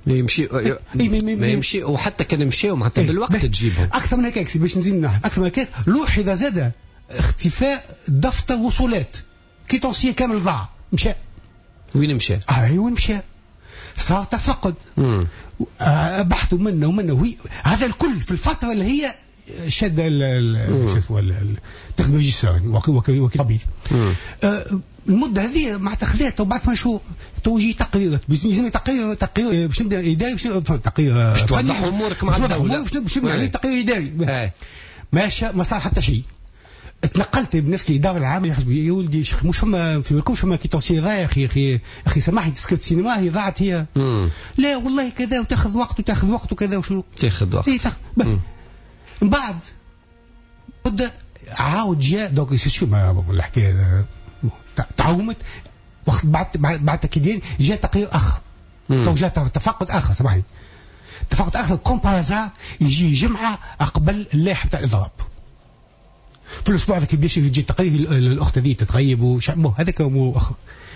يمشي وحتى كان مشيوا معناتها بالوقت تجيبهم اكثر من هيك باش نزيد اكثر من هيك لوحظ زاد اختفاء دفتر وصولات كيتونسيه كامل ضاع مشى وين مشى؟ وين مشى؟ صار تفقد بحثوا منه هذا الكل في الفتره اللي هي شاد شو اسمه التكنولوجيا السعودي وكيل طبيب. المده هذه مع تخذيتها وبعد ما شو توجي تقرير لازم تقرير باش نبدا اداري تقرير باش توضح امورك مع الدوله باش يعني تقرير اداري ما صار حتى شيء. تنقلت بنفسي الاداره العامه يا ولدي مش فما في بالكم فما كيتونسي ضايع اخي سامحني تسكرت سينما هي ضاعت هي لا والله كذا وتاخذ وقت وكذا وشنو تاخذ وقت من بعد بدا عاود جاء دونك سي ما الحكايه تعومت وقت بعد تاكيدين جاء تقرير اخر جاء تفقد اخر سامحني تفقد اخر كومبارازا يجي جمعه قبل اللائحه بتاع الاضراب في الاسبوع هذاك باش يجي تقرير الاخت هذه تتغيب وشعبه هذاك مو اخر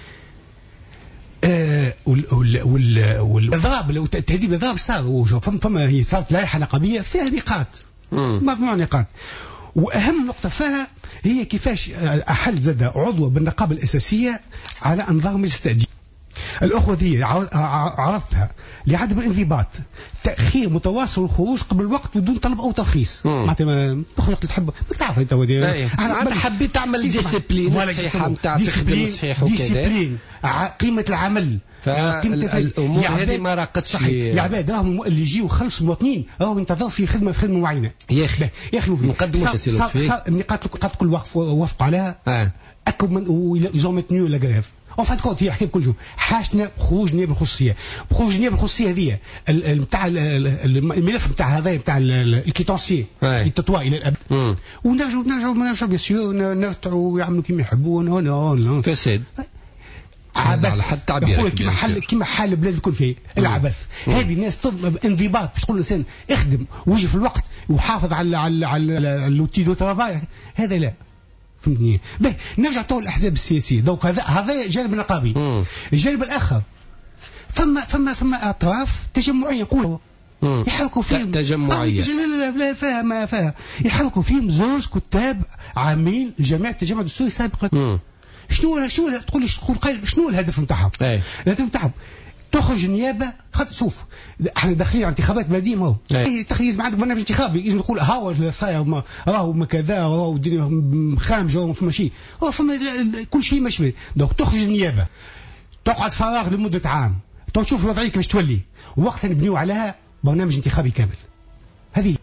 والاضراب لو تهديد الاضراب صار فما هي صارت لائحه نقابيه فيها نقاط مجموعه نقاط واهم نقطه فيها هي كيفاش احل زاد عضو بالنقابه الاساسيه على انظار مجلس التأديب. الاخوه دي عرضتها لعدم الانضباط تاخير متواصل الخروج قبل الوقت بدون طلب او ترخيص معناتها تخرج تحب تعرف انت انا حبيت تعمل ديسيبلين صحيحه نتاع تخدم صحيح وكذا ديسيبلين قيمه العمل الامور هذه ما راقتش العباد راهم اللي يجيو خلص المواطنين راهو ينتظر في خدمه معينه يا اخي مقدمه النقاط كل وافق عليها اكو من ويزوم تنيو لا غريف او فان كونت هي حكايه كل جو حاشنا خروج النيابه الخصوصيه خروج النيابه الخصوصيه هذه نتاع الملف نتاع هذا نتاع الكيتونسي يتطوى الى الابد ونرجعوا بيان سور نفتحوا ويعملوا كيما يحبون هنا فساد عبث حتى تعبير كيما حال البلاد الكل فيه العبث. هذه الناس تطلب انضباط باش تقول الانسان اخدم ويجي في الوقت وحافظ على لوتي دو ترافاي هذا لا فهمتني. باهي نرجع تو الاحزاب السياسيه دونك هذا جانب نقابي. الجانب الاخر فما اطراف تجمعيه يقولوا يحركوا فيهم تجمعيه لا فاهم يحركوا فيهم زوز كتاب عامين جماعه التجمع الدستوري سابقا. شنو تقول شنو الهدف نتاعهم؟ الهدف نتاعهم تخرج النيابه خاطر شوف احنا داخلين على انتخابات بلديه ما هو تخيز عندك برنامج انتخابي لازم تقول هاو صاير راهو كذا راهو الدنيا خامجه وما شيء فما كل شيء ماشي دونك تخرج النيابه تقعد فراغ لمده عام تشوف الوضعيه كيفاش تولي وقتها نبنيو عليها برنامج انتخابي كامل. هذه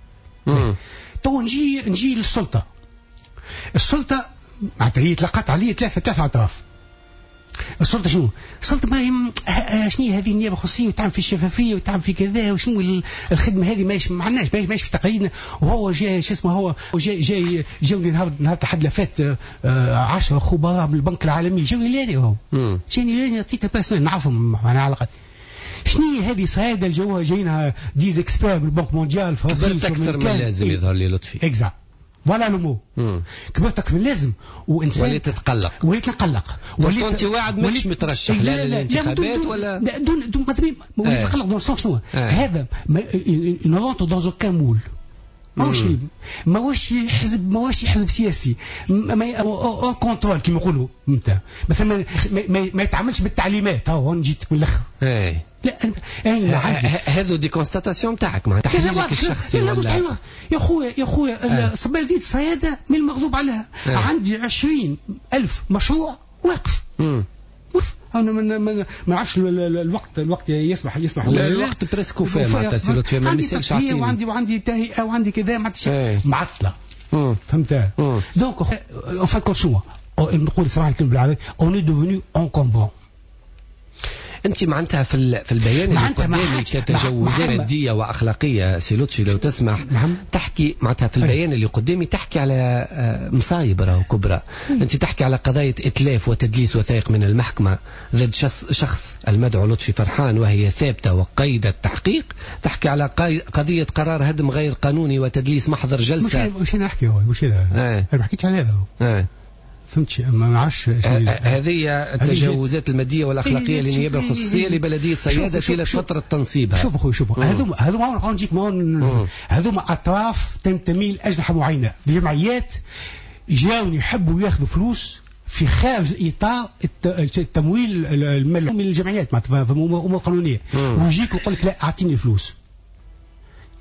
تو نجي للسلطه. السلطه معناتها هي تلقات عليه ثلاث اطراف. السلطه شنو؟ السلطه ما شنو هذه النيابه الخصوصيه وتعمل في الشفافيه وتعمل في كذا وشنو الخدمه هذه ماهيش ما عندناش في تقاليدنا. وهو جاي شو اسمه هو جاي جاوني نهار الحد اللي فات 10 خبراء من البنك العالمي جاوني لاني وهو جاني لاني عطيتها بيرسونيل نعرفهم معنا علاقه. شنو هذه صياده الجوها جايينها ديز اكسبير من البنك مونديال فرنسي اكثر من لازم يظهر لي لطفي اكزا ولا نمو كبرت اكثر من لازم وانسان وليت تتقلق انت واعد ماكش مترشح لا للانتخابات ولا دون وليت تتقلق دون شنو هذا نونتو دون اوكان مول ماهوش حزب سياسي او كونترول كيما يقولوا مثلا ما يتعاملش بالتعليمات هاو نجيت من الاخر لا هذو دي كونستاتاسيون تاعك مع تحليلك الشخصي ولا يا خويا بلديه صياده من المغضوب عليها عندي 20,000 مشروع واقف انا ما نعرفش الوقت يسمح لا الوقت بريسكو فيه معناتها سي لطفي ما مثالش عندي وعندي تهيئه وعندي كذا معطله فهمتها دونك فكر شنو نقول صراحه الكلمه بالعربي اون اي دوفوني انكومبون. انت معناتها في البيان اللي قدامي كتجاوزات ماديه واخلاقيه سي لطفي لو تسمح تحكي معناتها في البيان اللي قدامي تحكي على مصايب راهو كبرى. انت تحكي على قضايا اتلاف وتدليس وثائق من المحكمه ضد شخص المدعو لطفي فرحان وهي ثابته وقيد التحقيق. تحكي على قضيه قرار هدم غير قانوني وتدليس محضر جلسه. مش نحكي هو مش هذا انا ما حكيتش على هذا فهمت ما نعرفش هذه التجاوزات الماديه والاخلاقيه للنيابه الخصوصيه لبلديه صياده طيله فتره تنصيبها. شوفوا هذوما نجيك هذوما اطراف تنتمي لاجنحه معينه في جمعيات جاوا يحبوا ياخذوا فلوس في خارج الاطار التمويل المال من الجمعيات معناتها امور قانونيه ويجيك ويقول لك لا اعطيني فلوس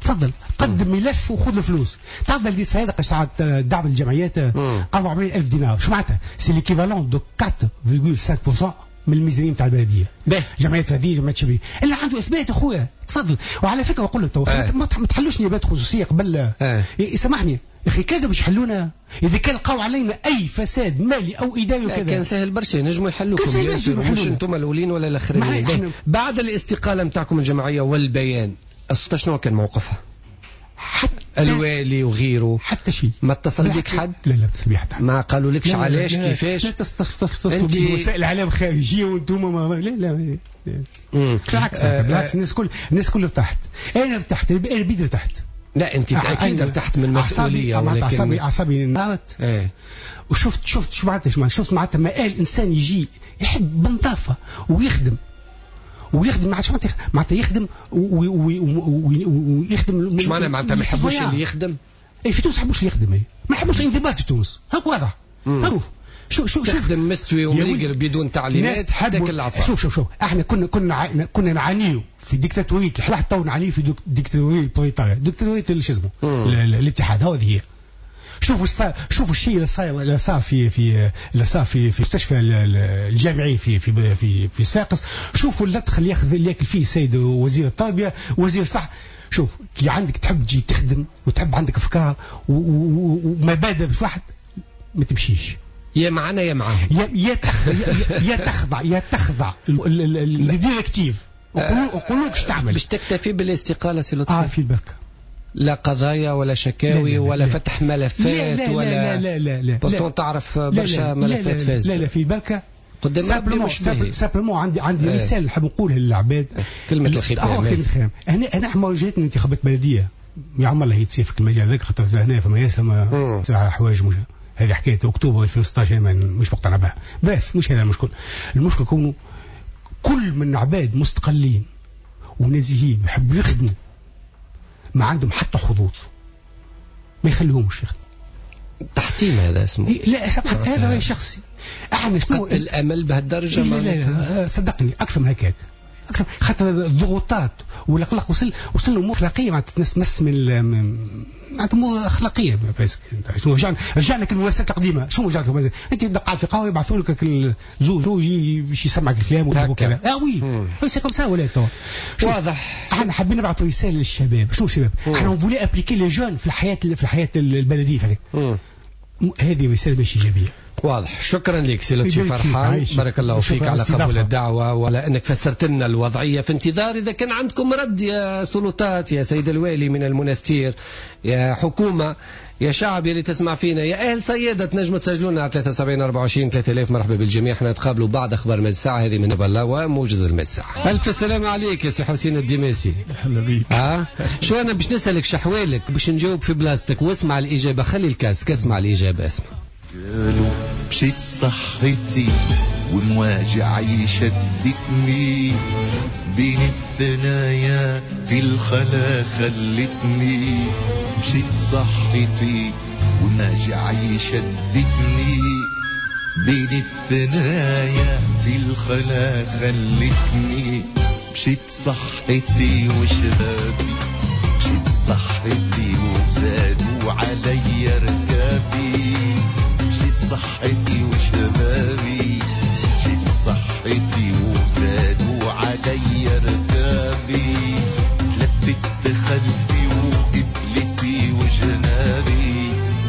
تفضل قدم ملف وخذ الفلوس. تعرف بلدية صعيدة قش دعم الجمعيات 400,000 دينار، شو معناتها؟ سي ليكيفالون دو 4.5% من الميزانيه نتاع البلديه. جمعيات هذه جمعيات شبيه اللي عنده اثبات اخويا تفضل. وعلى فكره بقول لك تو ما تحلوش نيابات خصوصيه قبل سامحني يا اخي كادوا باش يحلونا اذا كان لقاو علينا اي فساد مالي او اداري وكذا. كان سهل برشا نجموا يحلوكم مش انتم الاولين ولا الاخرين. بعد الاستقاله نتاعكم الجمعيه والبيان السلطه شنو كان موقفها؟ الوالي وغيره حتى شيء ما اتصل بك حد؟ لا اتصل بي حد. ما قالوا لكش علاش كيفاش؟ لا تصلوا بوسائل الاعلام خارجيه وانتم لا بالعكس الناس كل ارتحت. انا ارتحت انا بديت ارتحت. لا انت اكيد ارتحت من المسؤوليه ولكن اعصابي نارت. وشفت شو معناتها شفت معناتها ما قال انسان يجي يحب بنظافه ويخدم ما عادش معناتها يخدم ويخدم. مش معناتها ما يحبوش اللي يخدم. اي في تونس ما يحبوش اللي يخدم، ما يحبوش الانضباط في تونس. هاك واضح. معروف. شو تخدم مستوي ومريقل بدون تعليمات تاكل العصا. شوف احنا كنا نعانيو في ديكتاتورية حتى تو نعانيو في ديكتاتورية البروليتاريا، ديكتاتورية شو اسمه الاتحاد. هذه هي. شوفوا الشيء اللي صار في مستشفى الجامعي في صفاقس. شوفوا اللطخ اللي ياكل فيه السيد وزير التربيه وزير الصحه. شوف كي عندك تحب تجي تخدم وتحب عندك افكار ومبادئ في واحد ما تمشيش. يا معنا يا معاهم. يا تخضع الديريكتيف وقولوكش تعمل باش تكتفي بالاستقاله سي لطفي. في البركه لا قضايا ولا شكاوي ولا فتح ملفات ولا لا بطون تعرف برشا ملفات فازت. لا في البركة قدام سابلمون عندي رسالة نحب نقولها للعباد. كلمة الختام. هنا احنا جاتنا انتخابات بلدية يا عم الله يتصير في المجال هذاك خاطر هنا فما ياسر ساعة حوايج هذه حكاية أكتوبر 2016 مش مقتنع بها. بس مش هذا المشكل. المشكل كونه كل من عباد مستقلين ونزيهين بيحبوا يخدموا ما عندهم حتى حظوظ ما يخليهمش يخدموا. تحطيم هذا اسمه. لا هذا رأي شخصي. احنا شنو الامل بهالدرجه؟ لا صدقني اكثر من هكاك. اكثر خاطر الضغوطات والاخلاق وصلنا امور اخلاقيه ما تتمس من امور اخلاقيه. بس شنو رجعنا كالمؤسسات القديمه. شنو رجعنا انت تبدا قاعد في قهوه يبعثوا لك زوج باش يسمعك الكلام وكذا. وي سي كوم سا ولا تو واضح. احنا حابين نبعثوا رساله للشباب. شنو الشباب؟ احنا نبغي ابليكي لي جون في الحياه البلديه. هذه رساله مش ايجابيه. واضح. شكرا لك سي لطفي فرحان، بارك الله فيك على قبول الدعوة وعلى أنك فسرت لنا الوضعية. في انتظار إذا كان عندكم رد يا سلطات، يا سيد الوالي من المنستير، يا حكومة، يا شعب اللي تسمع فينا، يا أهل صيادة، تنجموا تسجلونا على 73 24 3000. مرحبا بالجميع. احنا نتقابلوا بعد أخبار مد الساعة هذه من الله وموجز المد الساعة. ألف سلام عليك يا سي حسين الدماسي. أهلا بيك. شو أنا باش نسألك شحوالك باش نجاوب في بلاستيك واسمع الإجابة. خلي الكاس اسمع الإجابة. اسمع. قالوا مشيت صحتي ومواجعي شدتني بين الثنايا في الخلا خلتني. مشيت صحتي ومواجعي شدتني بين الثنايا في الخلا خلتني. مشيت صحتي وشبابي مشيت صحتي وزادوا علي ركابي. مشيت صحتي وشبابي مشيت صحتي وزادوا علي ركابي. لفت خلفي وقبلتي وجنابي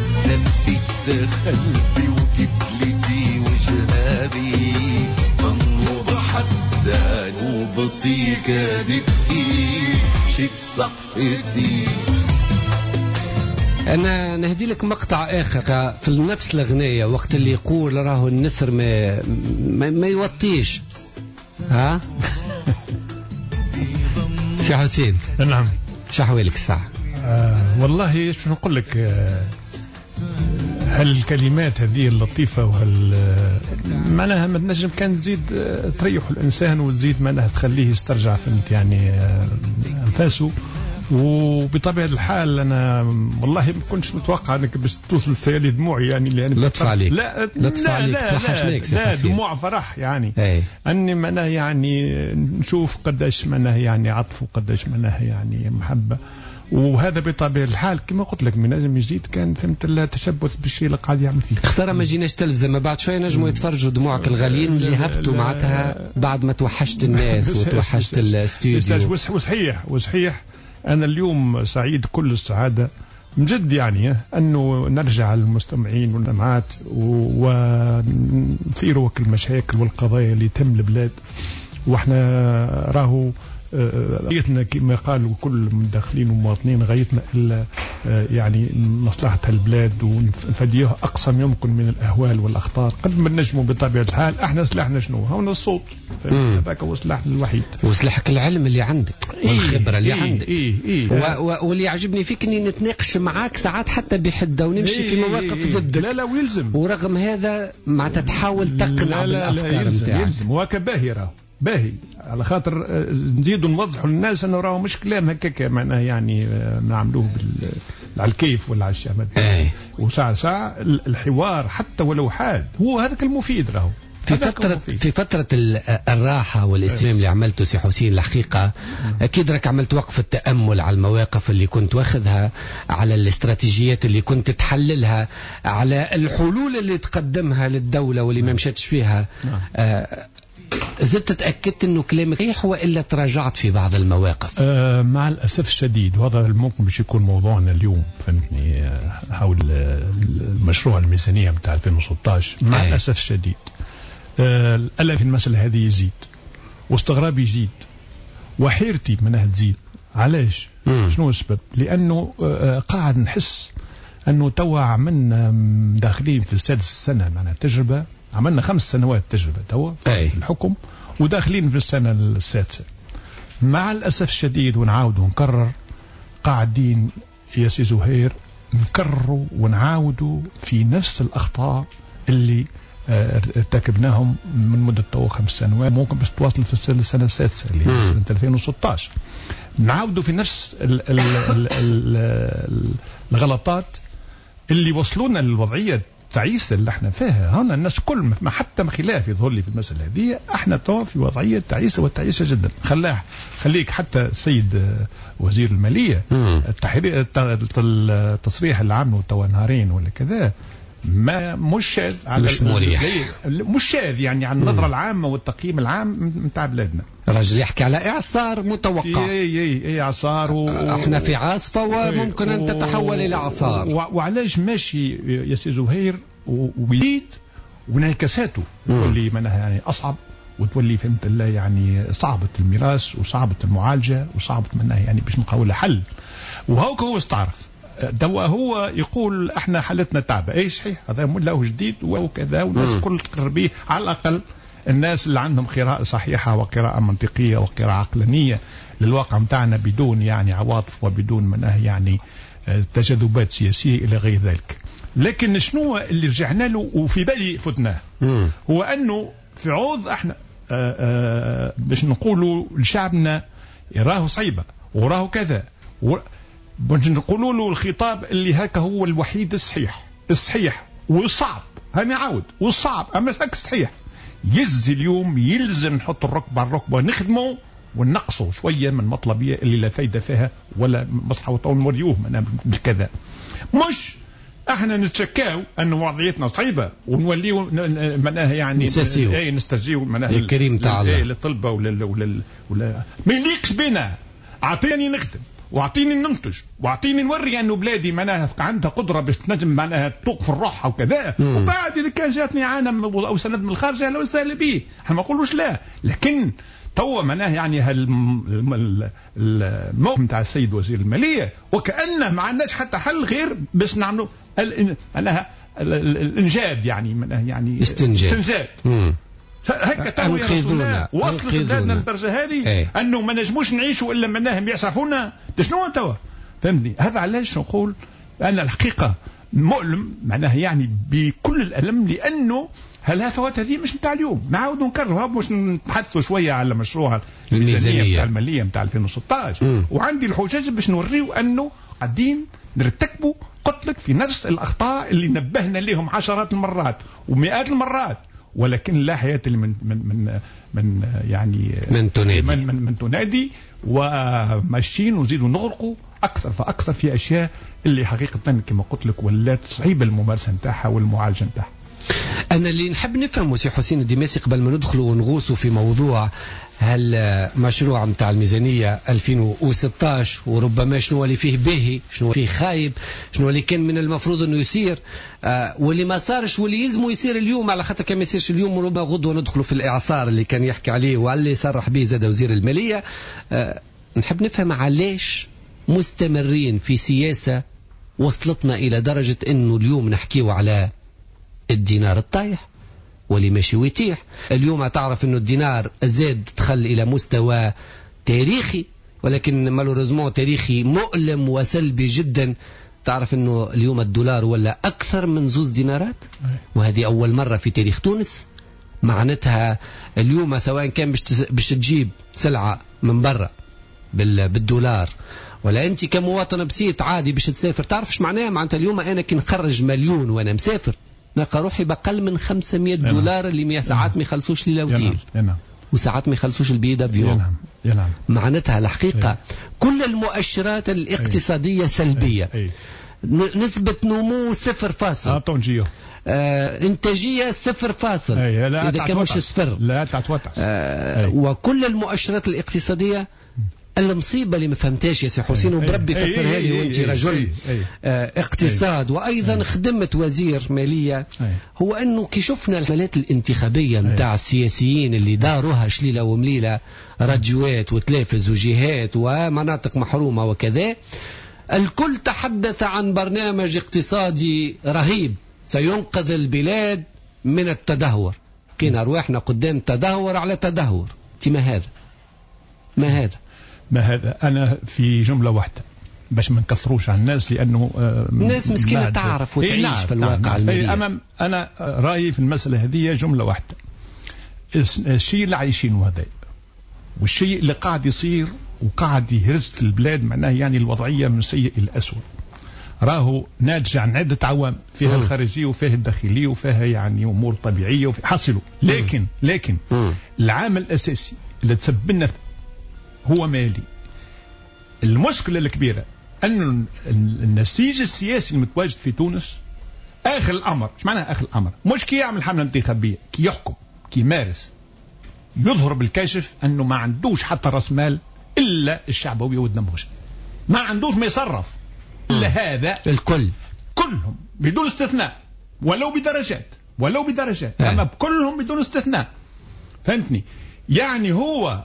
لفت خلفي وقبلتي وجنابي. منوض حتى نوبتي كادتي مشيت صحتي. أنا نهدي لك مقطع آخر في نفس الأغنية وقت اللي يقول راهو النسر ما يوطيش. سي حسين. نعم. شحوالك الساعة. والله شو نقول لك، هالكلمات هذه اللطيفة معناها ما تنجم كان تزيد تريح الإنسان وتزيد معناها تخليه يسترجع فهمت يعني أنفاسه. وبطبيعة الحال أنا والله ما كنتش متوقع أنك باش توصل سيالي دموعي يعني لطف عليك. لا دموع فرح يعني أني معناها يعني نشوف قداش معناها يعني عطف وقداش معناها يعني محبة وهذا بطبيعة الحال كما قلت لك من نجم يزيد كان فهمت التشبث بالشيء اللي قاعد يعمل فيه. خسارة ما جيناش تلفزة، ما بعد شوية نجموا يتفرجوا دموعك الغاليين اللي هبطوا معناتها بعد ما توحشت الناس وتوحشت الاستوديو. وصحيح أنا اليوم سعيد كل السعادة من جد يعني أنه نرجع للمستمعين والجماعات ونثيروا المشاكل والقضايا اللي تهم البلاد، وإحنا راهو غايتنا كما قالوا كل المداخلين والمواطنين غايتنا إلا يعني مصلحة البلاد ونفديوها أقصى ما يمكن من الأهوال والأخطار قد ما نجموا بطبيعة الحال. احنا سلاحنا شنو؟ هون الصوت، هذاك هو سلاحنا الوحيد، وسلاحك العلم اللي عندك والخبرة اللي عندك. واللي يعجبني فيك اني نتناقش معاك ساعات حتى بحدة ونمشي في مواقف ضدك. لا ويلزم، ورغم هذا معناتها تحاول تقنع بالأفكار نتاعك. يلزم وكباهرة باهي على خاطر نزيدوا نوضحوا للناس انه راهو مش كلام هكاك معناه يعني نعملوه على الكيف ولا على الشمال. وساعة الحوار حتى ولو حاد هو هذاك المفيد راهو. في فترة الراحة والاستمام اللي عملته سي حسين الحقيقة أكيد راك عملت وقفة تأمل على المواقف اللي كنت واخذها، على الاستراتيجيات اللي كنت تحللها، على الحلول اللي تقدمها للدولة واللي ما مشتش فيها. زدت تأكدت أنه كلامك صحيح وإلا تراجعت في بعض المواقف؟ مع الأسف الشديد، وهذا ممكن باش يكون موضوعنا اليوم فهمتني حول المشروع الميزانية بتاع 2016. مع الأسف الشديد الألم في المسألة هذه يزيد، واستغرابي يزيد، وحيرتي منها تزيد. علاش؟ شنو السبب؟ لأنه قاعد نحس أنه توا عملنا داخلين في السادس سنة معنا تجربة، عملنا 5 سنوات تجربة توا في الحكم وداخلين في السنة السادسة. مع الأسف الشديد ونعاود ونكرر قاعدين يا سي زهير نكرروا ونعاودوا في نفس الأخطاء اللي ارتكبناهم من مدة توا 5 سنوات، ممكن بس تواصل في السنة السادسة اللي هي سنة 2016. نعاودوا في نفس الغلطات اللي وصلونا للوضعية تعيسة اللي احنا فيها. هنا الناس كل ما حتى ما خلاف يظهر لي في المسألة هذه، احنا توا في وضعية تعيسة والتعيسة جدا. خليك حتى السيد وزير المالية التصريح اللي عمله توا نهارين ولا كذا ما مش شاذ على مش مريح، مش شاذ يعني على النظرة العامة والتقييم العام نتاع بلادنا. الرجل يحكي على إعصار متوقع. اي إعصار احنا في عاصفة وممكن أن تتحول إلى إعصار. وعلاش ماشي يا سي زهير ويزيد وانعكاساته تولي منها يعني أصعب، وتولي فهمت الله يعني صعبة الميراث وصعبة المعالجة وصعبة منها يعني باش نقول حل. وهوك هو استعرف دواء هو يقول احنا حالتنا تعبة. اي صحيح هذا له جديد وكذا، والناس كل تقر به. على الأقل الناس اللي عندهم قراءة صحيحة وقراءة منطقية وقراءة عقلانية للواقع متاعنا بدون يعني عواطف وبدون منها يعني تجاذبات سياسية إلى غير ذلك. لكن شنو اللي رجعنا له وفي بالي فتناه هو أنه في عوض احنا باش نقولوا لشعبنا راه صعيبة وراه كذا باش نقولوا له الخطاب اللي هكا هو الوحيد الصحيح والصعب. هاني عاود والصعب أما هكا صحيح. يزي اليوم يلزم نحط الركبة على الركبة نخدموا ونقصوا شوية من مطلبية اللي لا فايدة فيها ولا مصلحة وطول مريوه بالكذا. مش احنا نتشكاو ان وضعيتنا صعيبة ونوليو مناها يعني نسترجيو مناها الكريم تاع الله للطلبة ولا ما يليقش بنا. اعطيني نخدم واعطيني ننتج واعطيني نوري انه بلادي معناها عندها قدره باش تنجم معناها تطوق في الروح وكذا. وبعد اذا كان جاتني عالم او سند من الخارج اهلا وسهلا به، احنا ما نقولوش لا. لكن توا معناها يعني الموقف نتاع السيد وزير الماليه وكانه ما عندناش حتى حل غير باش نعملوا معناها الانجاد يعني استنجاد. هكا تو يا رسول الله وصلت بلادنا للدرجه هذه انه ما نجموش نعيشوا الا مناهم يعصفونا. شنو توا فهمني؟ هذا علاش نقول ان الحقيقه مؤلم معناها يعني بكل الالم، لانه هالهفوات هذه مش نتاع اليوم. نعاودوا نكررها باش نتحدثوا شويه على مشروع الميزانيه نتاع الماليه نتاع 2016 وعندي الحجج باش نوريو انه قاعدين نرتكبوا قلت لك في نفس الاخطاء اللي نبهنا لهم عشرات المرات ومئات المرات، ولكن لا حياة من تنادي وماشيين ونزيدوا نغرقوا اكثر فاكثر في اشياء اللي حقيقه كما قلت لك ولات صعيبه الممارسه نتاعها والمعالجه نتاعها. أنا اللي نحب نفهمه سي حسين الدماسي قبل ما ندخلوا ونغوصوا في موضوع هالمشروع متاع الميزانية 2016 وربما شنو اللي فيه باهي شنو فيه خايب شنو اللي كان من المفروض أنه يصير واللي ما صارش واللي يلزمه يصير اليوم على خاطر كان ما يصيرش اليوم وربما غدوة ندخلوا في الإعصار اللي كان يحكي عليه واللي صرح به زاد وزير المالية. نحب نفهم علاش مستمرين في سياسة وصلتنا إلى درجة أنه اليوم نحكيه على الدينار الطايح واللي ماشي ويتيح. اليوم تعرف أنه الدينار زاد دخل إلى مستوى تاريخي ولكن مالوريزمون تاريخي مؤلم وسلبي جدا. تعرف أنه اليوم الدولار ولا أكثر من 2 دينارات وهذه أول مرة في تاريخ تونس. معناتها اليوم سواء كان باش تجيب سلعة من برا بالدولار ولا أنت كمواطن بسيط عادي باش تسافر تعرفش معناتها اليوم أنا كي نخرج 1,000,000 وأنا مسافر نلقى روحي بقل من 500 دولار اللي ساعات ما يخلصوش لي لوتيل وساعات ما يخلصوش البيد افيون. معناتها الحقيقة كل المؤشرات الاقتصادية سلبية. نسبة نمو 0. انتاجية 0. إذا كان مش 0 لا تعتوتع. وكل المؤشرات الاقتصادية المصيبة اللي ما فهمتاش يا سي حسين وبربي فسرها لي وانت رجل اقتصاد وايضا خدمة وزير مالية هو انه كي شفنا الحملات الانتخابية متاع السياسيين اللي داروها شليلة ومليلة راديوات وتلافز وجهات ومناطق محرومة وكذا الكل تحدث عن برنامج اقتصادي رهيب سينقذ البلاد من التدهور. كنا رواحنا قدام تدهور على تدهور. ما هذا أنا في جملة واحدة باش ما نكثروش على الناس لأنه الناس مسكينة تعرف وتعيش في الواقع المالي. أنا رأيي في المسألة هذه جملة واحدة. الشيء اللي عايشينه هذا والشيء اللي قاعد يصير وقاعد يهرز في البلاد معناه يعني الوضعية من سيء إلى أسوأ. راهو ناتج عن عدة عوامل فيها الخارجية وفيها الداخلية وفيها يعني أمور طبيعية حصلوا لكن العامل الأساسي اللي تسبب لنا هو مالي. المشكلة الكبيرة أن النسيج السياسي المتواجد في تونس آخر الأمر. إيش معناها آخر الأمر؟ مش كي يعمل حملة انتخابية كي يحكم كي يمارس يظهر بالكاشف أنه ما عندوش حتى رأس مال إلا الشعبوية والدمغشة. ما عندوش ما يصرف إلا هذا الكل كلهم بدون استثناء ولو بدرجات أما كلهم بدون استثناء. فهمتني؟ يعني هو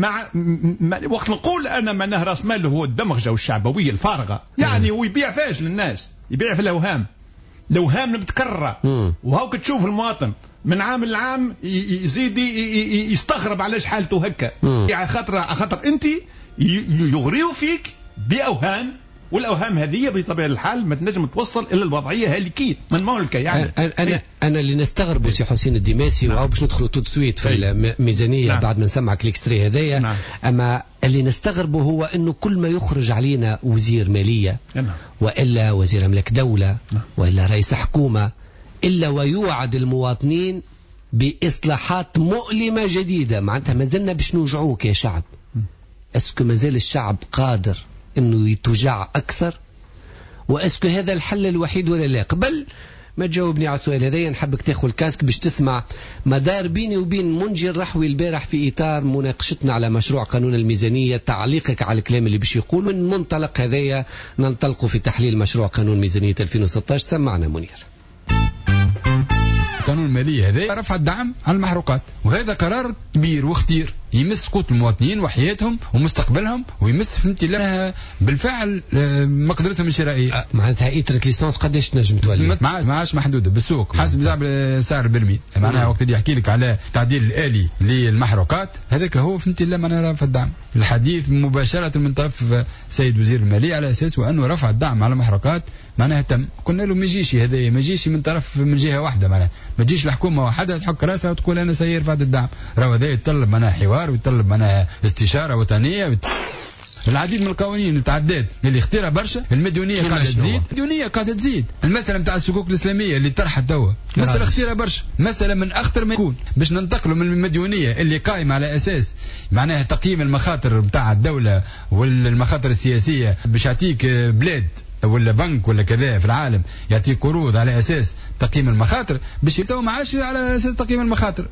وقت نقول أنا معناه رأس ماله هو الدمغجة والشعبوية الفارغة يعني هو يبيع فاش للناس يبيع في الأوهام متكررة وهاوك تشوف المواطن من عام لعام يزيد يستغرب علاش حالته هكا يعني خاطر أنت يغريوا فيك بأوهام والأوهام هذه بطبيعة الحال ما تنجم توصل إلى الوضعية هالكي من مولك يعني. أنا اللي نستغربه سي حسين الدماسي وعاو باش ندخلوا تو سويت في الميزانية بعد ما نسمعك الاكستري هذايا. أما اللي نستغربه هو أنه كل ما يخرج علينا وزير مالية وإلا وزير أملاك دولة وإلا رئيس حكومة إلا ويوعد المواطنين بإصلاحات مؤلمة جديدة. معناتها ما زلنا باش نوجعوك يا شعب. أسكو ما زال الشعب قادر انه يتوجع اكثر واسكو هذا الحل الوحيد ولا لا؟ قبل ما تجاوبني على السؤال هذا نحبك تاخذ الكاسك باش تسمع مدار بيني وبين منجي الرحوي البارح في اطار مناقشتنا على مشروع قانون الميزانيه. تعليقك على الكلام اللي باش يقول من منطلق هذايا ننطلقوا في تحليل مشروع قانون ميزانيه 2016. سمعنا منير. قانون المالية هذا رفع الدعم على المحروقات وهذا قرار كبير واختير يمس قوت المواطنين وحياتهم ومستقبلهم ويمس فهمتي لها بالفعل مقدرتهم الشرائية. معناتها إترة ليسانس قداش تنجم تولي؟ ما عادش محدودة بالسوق حسب سعر البرميل. معناها وقت اللي يحكي لك على تعديل الآلي للمحروقات هذاك هو فهمتي لا معناها رفع الدعم. الحديث مباشرة من طرف سيد وزير المالية على أساس وأنه رفع الدعم على المحروقات معناها تم. قلنا له ما يجيش من طرف من جهة واحدة معناها ما تجيش الحكومة واحدة تحك راسها وتقول أنا سير رفعت الدعم. راهو هذا يتطلب معناها حوار ويتطلب معناها استشارة وطنية العديد من القوانين اللي تعدات اللي اختيرها برشا. المديونيه قاعده تزيد، المديونيه قاعده تزيد. المساله نتاع الصكوك الاسلاميه اللي طرحت توا مساله اختيارها برشا، مساله من اخطر ما يكون باش ننتقلوا من المديونيه اللي قائمه على اساس معناها تقييم المخاطر نتاع الدوله والمخاطر السياسيه، باش يعطيك بلاد ولا بنك ولا كذا في العالم يعطيك قروض على اساس تقييم المخاطر، باش تو ما عادش على اساس تقييم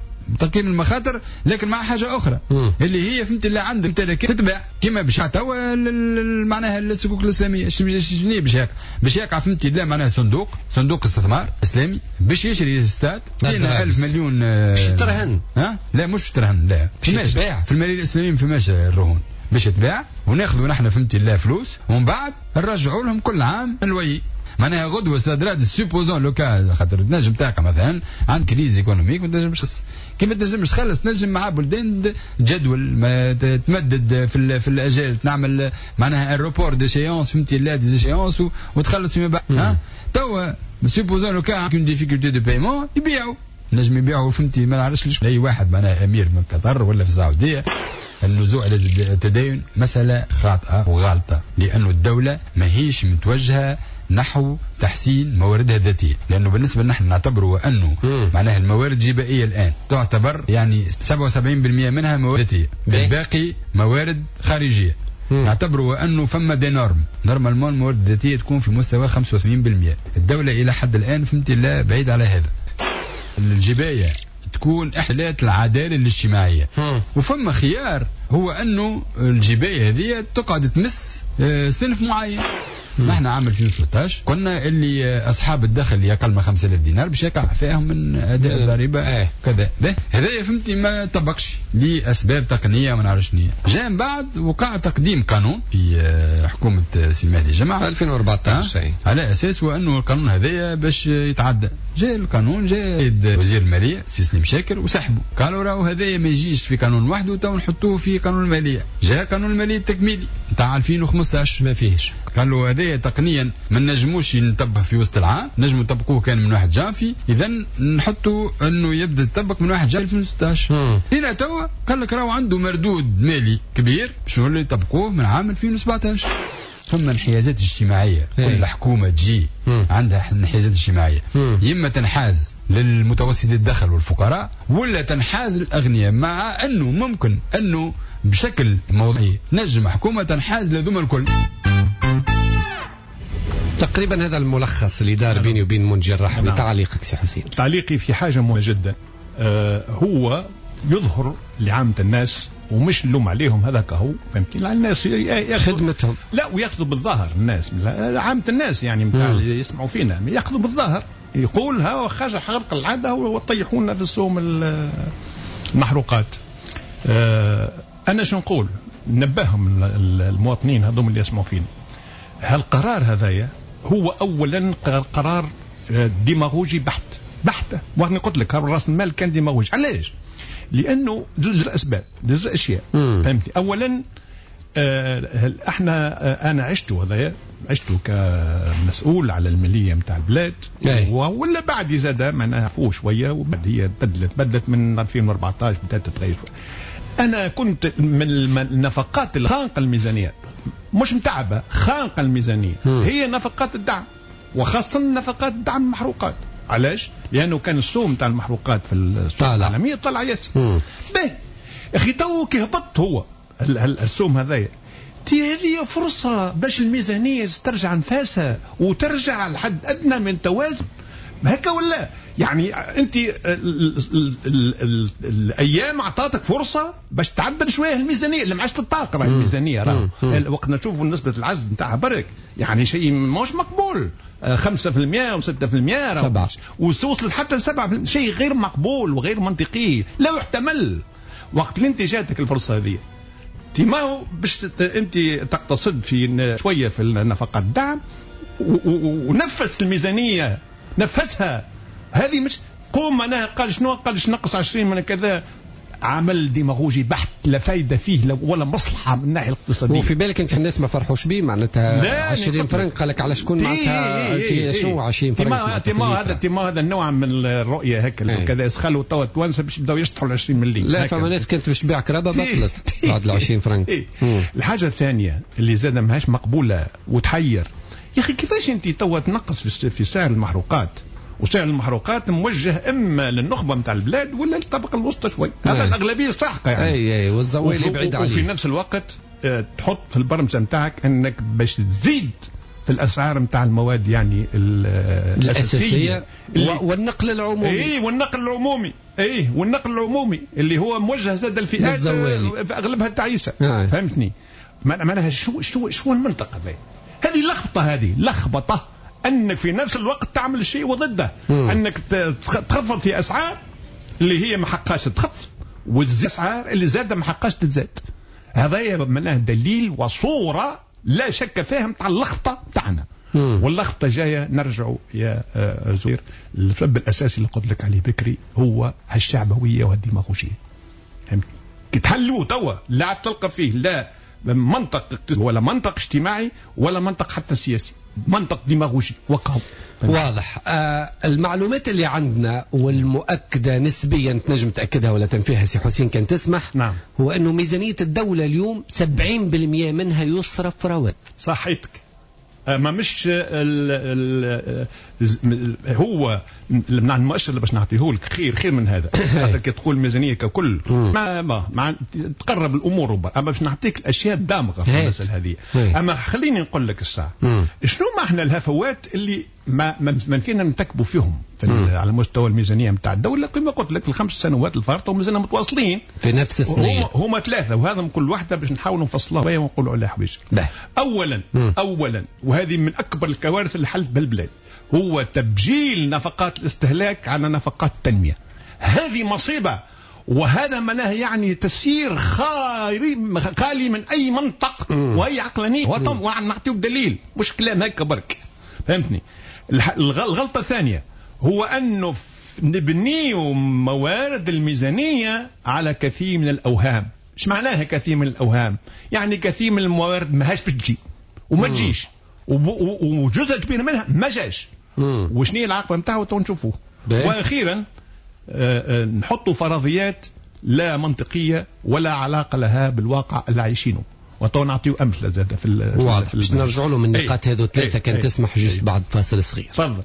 المخاطر لكن مع حاجه اخرى اللي هي فهمت اللي عندك تتبع كما باش توا معناها الصكوك الاسلاميه. شنو باش يقع فهمت لا معناها صندوق استثمار اسلامي باش يشري ستات 1000 مليون ترهن. لا مش ترهن، لا في الماليه الاسلاميه ما فماش الرهون، باش تباع وناخذوا نحن فهمت الله فلوس ومن بعد نرجعوا لهم كل عام الوي. معناها غدوه سادرات سوبوزون لو كا خاطر النجم تاعك مثلا عند كريز ايكونوميك ما تنجمش كيما تنجمش تخلص نجم مع بلدان جدول ما تمدد في الاجال تعمل معناها الروبور دي شيونس فهمتي الله دي شيونس وتخلص فيما بعد. توا سوبوزون لو كا اون ديفيكولتي دو بايمون يبيعوا نجم يبيعوا فهمتي ما نعرفش ليش اي واحد معناها امير من قطر ولا في السعوديه. النزوع على التدين مسألة خاطئة وغالطة، لأنه الدولة ماهيش متوجهة نحو تحسين مواردها الذاتية، لأنه بالنسبة لنا نحن نعتبره أنه معناها الموارد الجبائية الآن تعتبر يعني 77% منها موارد ذاتية، الباقي موارد خارجية. نعتبره أنه فما دي نورمالمون الموارد الذاتية تكون في مستوى 85%. الدولة إلى حد الآن فهمت الله بعيد على هذا. الجباية تكون إحلات العدالة الاجتماعية، وفما خيار هو أنه الجباية هذه تقعد تمس صنف معين. نحن عام 2013 قلنا اللي أصحاب الدخل اللي أقل من 5000 دينار باش يقع فيهم من أداء الضريبة كذا. هذا فهمتي ما طبقش لأسباب تقنية ما نعرفش نية. جاء من بعد وقع تقديم قانون في حكومة سي مهدي جمعة 2014 على أساس وأنه القانون هذا باش يتعدى. جاء القانون جاء وزير المالية سي سليم شاكر وسحبه، قالوا راهو هذا ما يجيش في قانون وحده تو نحطوه في قانون المالية. جاء قانون المالية التكميلي نتاع 2015 ما فيهش، قالوا هذا تقنيا ما نجموش نطبق في وسط العام، نجموا نطبقوه كان من 1 جانفي، اذا نحطوا انه يبدا يطبق من 1 جانفي 2016. هنا توا قال لك راهو عنده مردود مالي كبير شنو اللي يطبقوه من عام 2017. ثم انحيازات اجتماعيه، كل حكومه تجي عندها انحيازات اجتماعيه، يما تنحاز للمتوسط الدخل والفقراء ولا تنحاز للاغنياء، مع انه ممكن انه بشكل موضوعي نجم حكومه تنحاز لذم الكل. تقريبا هذا الملخص اللي دار بيني وبين منجي الرحوي. تعليقك سي حسين؟ تعليقي في حاجه مهمه جدا، هو يظهر لعامة الناس ومش نلوم عليهم، هذاك هو فهمتني، الناس خدمتهم لا وياخذوا بالظاهر، الناس عامة الناس يعني متاع اللي يسمعوا فينا ياخذوا بالظاهر، يقول ها خرج خرق العاده وطيحونا في السوم المحروقات. انا شو نقول نبههم المواطنين هذوم اللي يسمعوا فينا، هالقرار هذايا هو اولا قرار ديماغوجي بحته، وانا قلت لك راس المال كان ديماغوجي. علاش؟ لانه جزء اسباب جزء اشياء فهمتي. اولا احنا انا عشته كمسؤول على الماليه نتاع البلاد ولا بعد زاد ما نعرفوه شويه، وبعد هي بدلت من 2014 بدات تتغير. انا كنت من النفقات الخانقه الميزانيه مش متعبه، خانقه الميزانيه هي نفقات الدعم، وخاصه نفقات الدعم المحروقات. علاش؟ لانه كان السوم تاع المحروقات في السوق العالميه طلع ياسر. باهي اخي تو كي هبط هو السوم هذايا، هذه فرصه باش الميزانيه ترجع نفاسها وترجع لحد ادنى من توازن، هكا ولا؟ يعني انت الايام اعطاتك فرصه باش تعدل شويه الميزانيه اللي ما عادش تطاق. راهي الميزانيه راه وقت نشوفوا نسبه العجز نتاعها برك يعني شيء مش مقبول، 5% و6% ووصلت حتى 7%، شيء غير مقبول وغير منطقي لا يحتمل. وقت اللي انت جاتك الفرصه هذه ما هو باش انت تقتصد في شويه في نفقات الدعم ونفس الميزانيه نفسها. هذه مش قوم معناها قال شنو، قالش نقص 20 من كذا، عمل ديماغوجي بحت، لا فايده فيه ولا مصلحه من الناحيه الاقتصاديه. وفي بالك انت الناس ما فرحوش به معناتها 20 فرنك قال لك على شكون معناتها شنو 20 فرنك هذا النوع من الرؤيه هكا كذا خلوا توا التوانسه باش يبداو يشطحوا ال 20 مليم. لا فما ناس كانت باش تبيع كرابه بطلت بعد ال 20 فرنك. الحاجه الثانيه اللي زاد ماهاش مقبوله وتحير يا اخي، كيفاش انت توا تنقص في سعر المحروقات، وسعر المحروقات موجه اما للنخبه نتاع البلاد ولا للطبقه الوسطى شوي، هذا الاغلبيه الساحقه يعني. اي والزوالي بعيد عليه. وفي نفس الوقت تحط في البرمجه نتاعك انك باش تزيد في الاسعار نتاع المواد يعني الاساسيه والنقل العمومي. والنقل العمومي اللي هو موجه زاد الفئات اغلبها تعيسه. فهمتني؟ معناها شو المنطق هذا؟ هذه لخبطه انك في نفس الوقت تعمل شيء وضده، انك تخفض في اسعار اللي هي ما حقاش تخفض، وتزيد اسعار اللي زاد ما حقاش تزاد. هذا معناه دليل وصوره لا شك فيها نتاع اللخبطه تاعنا. واللخبطه جايه نرجعوا يا زهير السبب الاساسي اللي قلت لك عليه بكري هو هالشعبويه والديماغوجيه. كي تحلوه توا لا تلقى فيه لا منطق ولا منطق اجتماعي ولا منطق حتى سياسي، منطق ديماغوجي وقعوا. واضح. المعلومات اللي عندنا والمؤكدة نسبيا تنجم تأكدها ولا تنفيها سي حسين كان تسمح. نعم. هو أنه ميزانية الدولة اليوم 70% منها يصرف رواتب. صحيتك. ما مش هو المؤشر اللي باش نعطيه لك خير من هذا. خاطر كي تقول الميزانيه ككل ما تقرب الامور اما باش نعطيك الاشياء الدامغه في المساله هذه. اما خليني نقول لك الساعه شنو ما احنا الهفوات اللي ما فينا نرتكبوا فيهم على مستوى الميزانيه نتاع الدوله. كما قلت لك الخمس سنوات الفارطه ومازلنا متواصلين في نفس الثنيه. هما ثلاثه وهذا من كل واحده باش نحاولوا نفصلوها ونقولوا عليها حوايج. اولا وهذه من اكبر الكوارث اللي حلت بالبلاد هو تبجيل نفقات الاستهلاك على نفقات التنميه. هذه مصيبه، وهذا معناه يعني تسيير خالي من اي منطق واي عقلانيه. ونعطيك دليل مش كلام هكا برك. فهمتني؟ الغلطه الثانيه هو انه نبنيوا موارد الميزانيه على كثير من الاوهام. ايش معناها كثير من الاوهام؟ يعني كثير من الموارد ما هاش باش تجي وما تجيش، وجزء كبير منها ما جاش. وشنو هي العاقبه نتاعو تو نشوفوه. واخيرا نحطوا فرضيات لا منطقيه ولا علاقه لها بالواقع اللي عايشينه. وتو نعطيو امثله زاد في باش نرجعوا له من النقاط هذو ثلاثه. كان تسمح جست بعد فاصل صغير. تفضل.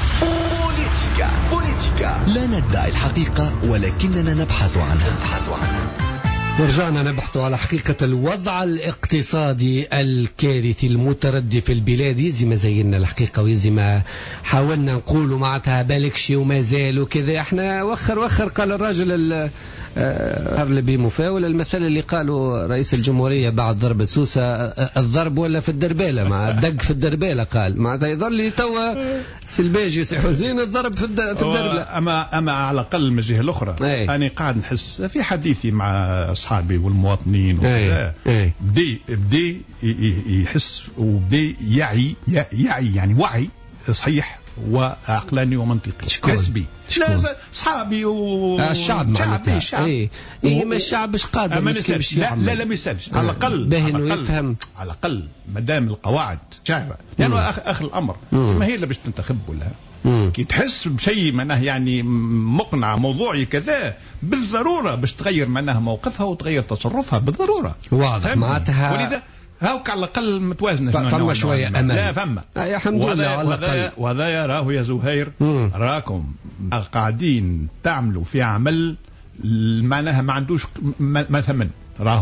بوليتيكا لا ندعي الحقيقه ولكننا نبحث عنها. ورجعنا نبحث على حقيقة الوضع الاقتصادي الكارثي المتردي في البلاد. يزي ما زينا الحقيقة ويزي ما حاولنا نقولوا معناتها بالك شيء وما زال وكذا. احنا وخر قال الراجل اللي بمفاول المثل اللي قالوا رئيس الجمهورية بعد ضربة سوسة الضرب ولا في الدربالة مع الدق في الدربالة. قال معناتها يظل لي توا سلباجي سي حسين الضرب في الدربالة. أما على الأقل من الجهة الأخرى أنا قاعد نحس في حديثي مع أصحابي والمواطنين بدي يحس وبدي يعي يعني وعي صحيح وعقلاني ومنطقي كسبي. لا صحابي الشعب شعبي ما الشعب مش قادر ما يسالش على الاقل باهي يفهم على الاقل ما دام القواعد شعبه لانه يعني اخر الامر ما هي اللي باش تنتخب ولا كي تحس بشيء معناه يعني مقنع موضوعي كذا بالضروره باش تغير معناه موقفها وتغير تصرفها بالضروره. واضح معناتها ولذا هاوك على الأقل متوازنة. فما شوية أمان. لا فما. الحمد لله. وهذا يراه يا زهير راكم قاعدين تعملوا في عمل معناها ما عندوش ما ثمن راهو.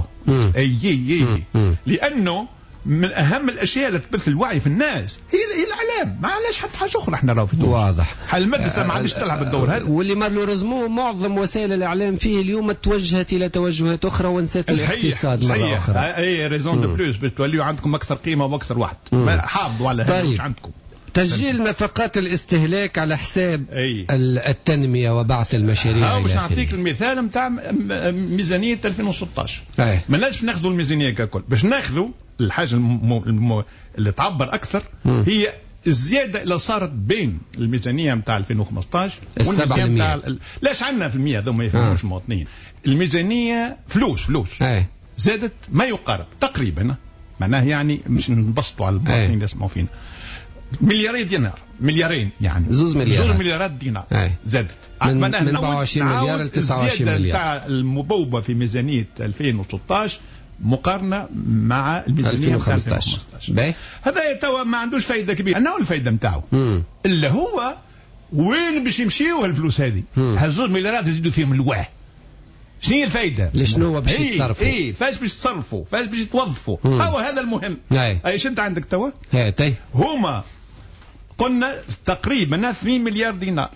لأنه من أهم الأشياء اللي تبث الوعي في الناس هي الإعلام. ما عندناش حتى حاجة أخرى احنا راهو في الدول. واضح. المدرسة ما عندش تلعب الدور هذا. واللي مالوريزمو معظم وسائل الإعلام فيه اليوم توجهت إلى توجهات أخرى ونسيت الاقتصاد مرة أخرى. أي ريزون دو بلوس باش توليوا عندكم أكثر قيمة وأكثر واحد. حافظوا على هذا مش عندكم. تسجيل نفقات الاستهلاك على حساب التنمية وبعث المشاريع. باش نعطيك المثال نتاع ميزانية 2016. ما ناش ناخذوا الميزانية ككل باش ناخذوا الحاجة اللي تعبر أكثر هي الزياده اللي صارت بين الميزانيه نتاع 2015 والميزانيه نتاع لاش عندنا في المية هذوما ما يفهموش المواطنين. الميزانيه فلوس زادت ما يقارب تقريبا، معناه يعني مش نبسطوا على المواطنين اللي يسمعوا فينا، مليارين دينار، مليارين يعني 2 مليارات دينار زادت من 24 مليار ل 29 مليار. نتاع المبوبه في ميزانيه 2016 مقارنه مع الميزانيه 2015. هذا توا ما عندوش فائده كبيره. انه الفائده نتاعو اللي هو وين باش يمشيو الفلوس هذه؟ هالزوج مليارات يزيدوا فيهم الواه. شنو هي الفائده؟ لشنو باش يتصرفوا؟ فاش باش يتصرفوا؟ فاش باش يتوظفوا؟ هو هذا المهم. ايش انت عندك توا؟ هما قلنا تقريبا 2 مليار دينار.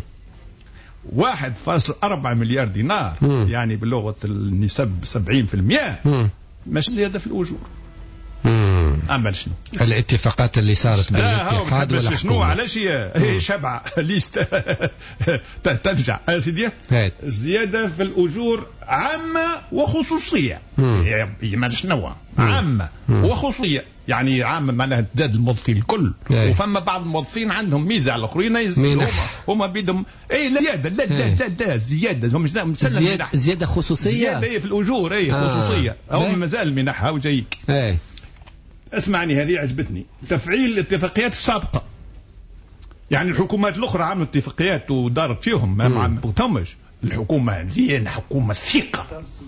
1.4 مليار دينار يعني بلغه النسب 70% مش زياده في الاجور. اما شنو؟ الاتفاقات اللي صارت بين الاتحاد والحكومه شنو علاش هي شبعه ليست ترجع سيدي زياده في الاجور عامه وخصوصيه. ما شنو عامه وخصوصيه يعني عامه معناها تزاد الموظفين الكل وفما بعض الموظفين عندهم ميزه على الاخرين هما بيدهم لا زياده لا زياده زياده خصوصيه زياده في الاجور خصوصيه هم مازال منحها وجايك. اسمعني هذه عجبتني، تفعيل الاتفاقيات السابقه. يعني الحكومات الاخرى عملوا اتفاقيات ودارت فيهم ما عملتهمش. الحكومه هذه حكومه ثقه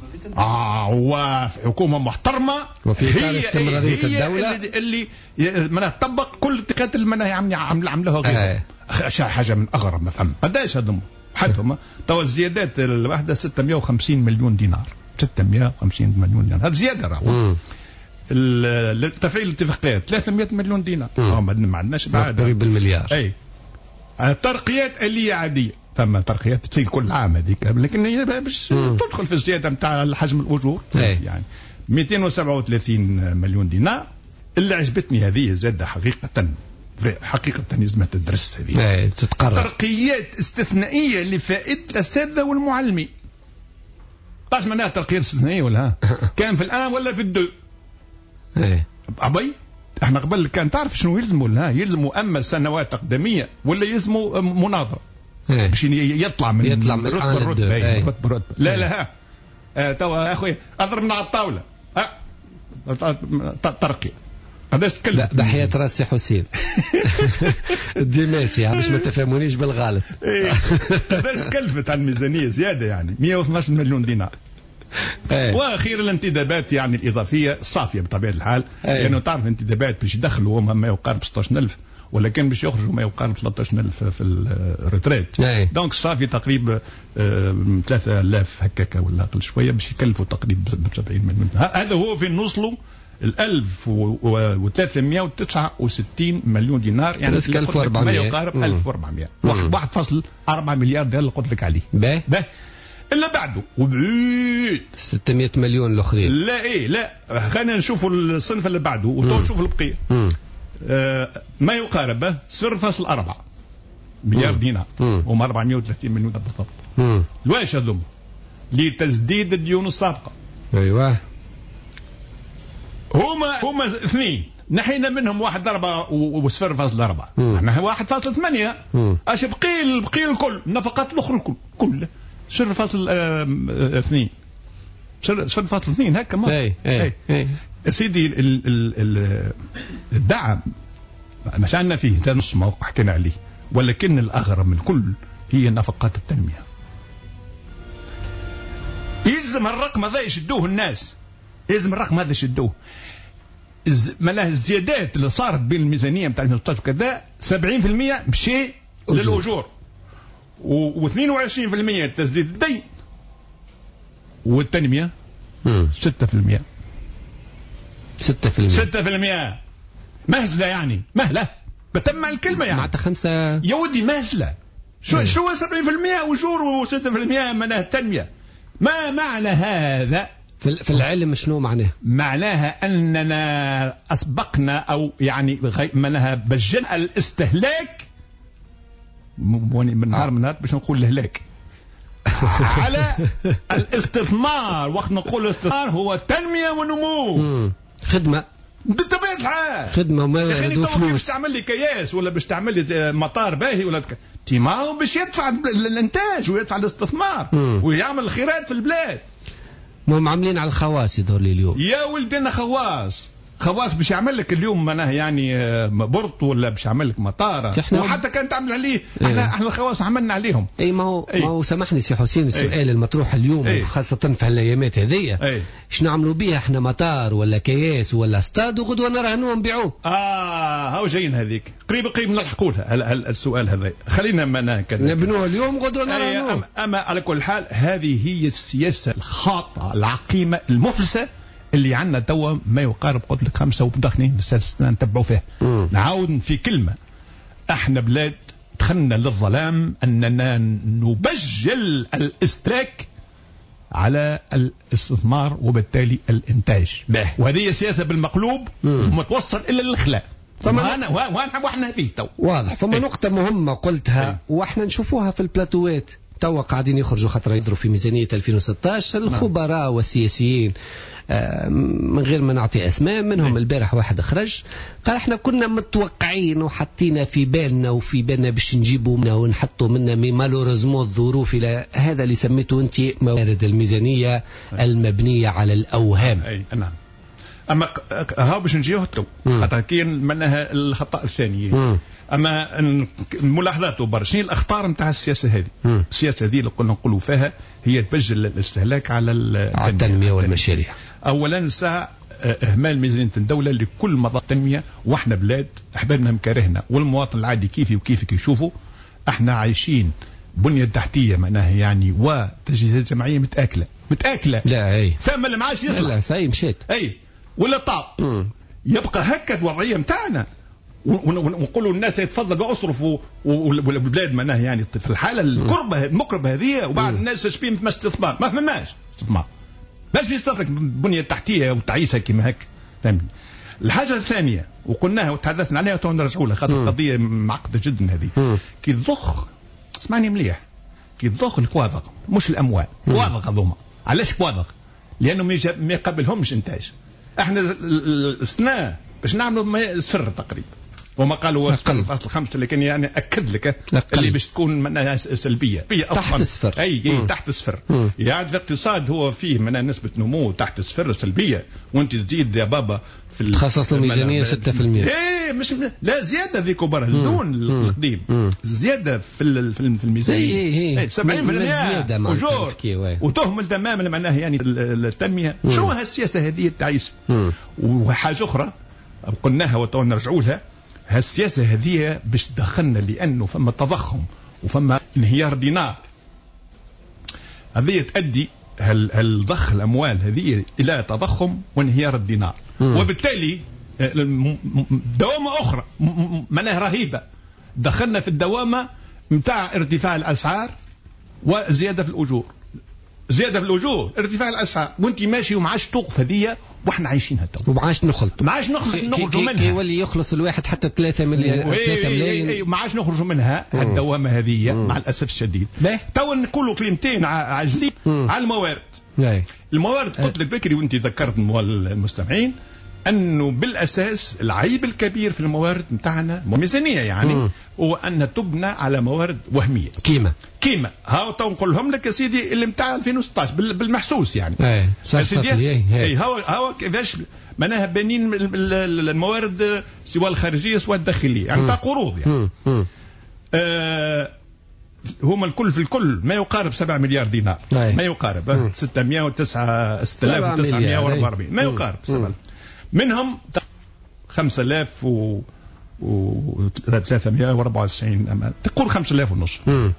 وحكومه محترمه وفي اطار استمراريه الدوله اللي منها تطبق كل الاتفاقيات اللي منها عملوها غيرهم. حاجه من اغرب ما فهم قداش هذم حدهم توا الزيادات الواحده 650 مليون دينار 650 مليون دينار هذه زياده راهو. تفعيل الاتفاقيات 300 مليون دينار ما عندناش بعد قريب المليار. الترقيات اللي عاديه ثم ترقيات تصير كل عام هذيك لكن هي باش تدخل في الزياده نتاع حجم الاجور يعني 237 مليون دينار. اللي عجبتني هذه زاده حقيقه لازم تدرس هذه تتقرر. ترقيات استثنائيه لفائده الاساتذه والمعلمين. طاش منها ترقيات استثنائيه ولا كان في الان ولا في الدو أبي احنا قبل كان تعرف شنو يلزموا يلزموا اما سنوات اقدميه ولا يلزموا مناظره باش يطلع من رتبه لا توا اخوي اضربنا على الطاوله ترقي هذا تكلف بحياة راسي حسين الدماسي باش ما تفهمونيش بالغلط. هذا تكلفت على الميزانيه زياده يعني 112 مليون دينار. واخيرا الانتدابات يعني الاضافيه الصافيه بطبيعه الحال لانه تعرف الانتدابات باش يدخلوا هم ما يقارب 16000 ولكن باش يخرجوا ما يقارب 13000 في الريتريت. دونك الصافي تقريبا 3000 هكاك ولا اقل شويه باش يكلفوا تقريبا 70 مليون. هذا هو فين نوصلوا 1369 مليون دينار يعني 1400 ما يقارب 1400 1.4 مليار دينار اللي قلت لك عليه. إلا بعده وبعيد 600 مليون الأخرين. لا خلينا نشوفوا الصنف اللي بعده وتو نشوفوا البقية. ما يقارب 0.4 مليار دينار هم 430 مليون بالضبط. لواش هذم؟ لتسديد الديون السابقة. أيوة هما اثنين نحينا منهم 1.4 و0.4 معناها 1.8 اش بقي الكل النفقات الاخرى كل 0.2 هكا ما سيدي الدعم مش عندنا فيه نص موقع حكينا عليه ولكن الاغرب من الكل هي نفقات التنميه. يلزم الرقم هذا يشدوه الناس يلزم الرقم هذا يشدوه. معناها الزيادات اللي صارت بين الميزانيه نتاع 2016 وكذا 70% مشي للاجور و22% تسديد الدين والتنميه 6% مهزله يعني مهله بتم الكلمه يعني معناتها 5 يا ودي مهزله شو 70% اجور و6% منها التنميه. ما معنى هذا في العلم؟ شنو معناه؟ معناها اننا اسبقنا او يعني معناها بجنا الاستهلاك من نهار باش نقول الهلاك على الاستثمار. وقت نقول الاستثمار هو تنميه ونمو خدمه بالطبيعه بطبيعه الحال خدمه ما يردوا فلوس. باش تعمل لي كياس ولا باش تعمل لي مطار باهي ولا ما هو باش يدفع الانتاج ويدفع الاستثمار ويعمل الخيرات في البلاد. هم عاملين على الخواص يدور لي اليوم. يا ولدنا خواص باش يعمل لك اليوم معناها يعني بورط ولا باش يعمل لك مطار وحتى كان تعمل عليه احنا الخواص عملنا عليهم. اي ما هو سامحني سي حسين السؤال المطروح اليوم وخاصه في الايامات هذيا ايش نعملوا بها احنا مطار ولا كياس ولا استاد وغدوه نرهنوه نبيعوه. هاو جايين هذيك قريب نلحقوا لها السؤال هذا. خلينا نبنوه اليوم غدوه نرهنوه. اما على كل حال هذه هي السياسه الخاطئه العقيمه المفلسه اللي عندنا توا ما يقارب قلت لك 5 وداخلين 6 سنين نتبعوا فيه. نعاود في كلمه احنا بلاد دخلنا للظلام اننا نبجل الاستراك على الاستثمار وبالتالي الانتاج. وهذه سياسه بالمقلوب ومتوصل الى الاخلاء. واحنا فيه تو واضح. فما نقطه مهمه قلتها واحنا نشوفوها في البلاتوات توا قاعدين يخرجوا خاطر يضروا في ميزانيه 2016 الخبراء والسياسيين من غير ما نعطي اسماء منهم. البارح واحد خرج قال احنا كنا متوقعين وحطينا في بالنا باش نجيبوا منا ونحطوا منا مي مالوريزمون الظروف الى هذا اللي سميته انت موارد الميزانيه المبنيه على الاوهام. اي نعم. اما هاو باش نجيوه تو خاطر كاين منها الخطا الثاني. اما ملاحظاته برشا شنو الاخطار نتاع السياسه هذه. السياسه هذه اللي كنا نقولوا فيها هي تبجل الاستهلاك على التنميه والمشاريع. اولا الساعه اهمال ميزانيه الدوله لكل مظاهر التنميه واحنا بلاد احبابنا مكارهنا والمواطن العادي كيفي وكيفك يشوفوا احنا عايشين بنيه تحتيه معناها يعني وتجهيزات جماعيه متاكله. لا اي فما اللي معاش يصلح. لا صحيح مشيت. اي ولا طاب. يبقى هكا الوضعيه نتاعنا ونقولوا الناس يتفضلوا اصرفوا والبلاد معناها يعني في الحاله المقربه هذه وبعد الناس تشبين في استثمار ما فماش استثمار باش يستفرق البنيه التحتيه وتعيشها كما هك. فهمني. الحاجه الثانيه وقلناها وتحدثنا عليها ونرجعوا لها خاطر قضيه معقده جدا هذه. كي تضخ اسمعني مليح كي تضخ الكواذق مش الاموال كواذق هذوما. علاش كواذق؟ لانه ما يقبلهمش انتاج. احنا السنه باش نعملوا صفر تقريبا وما قالوا 0.5 لكن يعني اكد لك اللي باش تكون منها سلبيه تحت الصفر. اي تحت الصفر. يعني الاقتصاد هو فيه منها نسبه نمو تحت الصفر سلبيه وانت تزيد يا بابا في تخصص الميزانيه 6%. ايه مش لا زياده ذيك برا دون القديم زياده في الميزانيه 70% اجور وتهمل تماما معناها يعني التنميه. شو هالسياسه هذه التعيس. وحاجه اخرى قلناها وتو نرجعوا لها هالسياسه هذه باش تدخلنا لانه فما تضخم وفما انهيار دينار. هذه تؤدي هالضخ الاموال هذه الى تضخم وانهيار الدينار. وبالتالي دوامه اخرى معناها رهيبه دخلنا في الدوامه نتاع ارتفاع الاسعار وزياده في الاجور. ارتفاع الاسعار وانت ماشي ومعاش توقف هذه واحنا عايشينها تو ومعاش نخرج منها. كي يولي يخلص الواحد حتى 3 ملايين معاش نخرج منها الدوامه هذه مع الاسف الشديد. تو نقولوا كلمتين عاجلين على الموارد. الموارد قلت لك بكري وانت ذكرت المستمعين انه بالاساس العيب الكبير في الموارد نتاعنا ميزانيه يعني هو ان تبنى على موارد وهميه كيما هاو تو نقولهم لك يا سيدي اللي نتاع 2016 بالمحسوس يعني. يا سيدي هاو كيفاش معناها بانين الموارد سواء الخارجيه سواء الداخليه يعني تاع قروض يعني. هما الكل في الكل ما يقارب 7 مليار دينار. ما يقارب 6944 ما يقارب 7 منهم 5394 تقول 5000 ونص.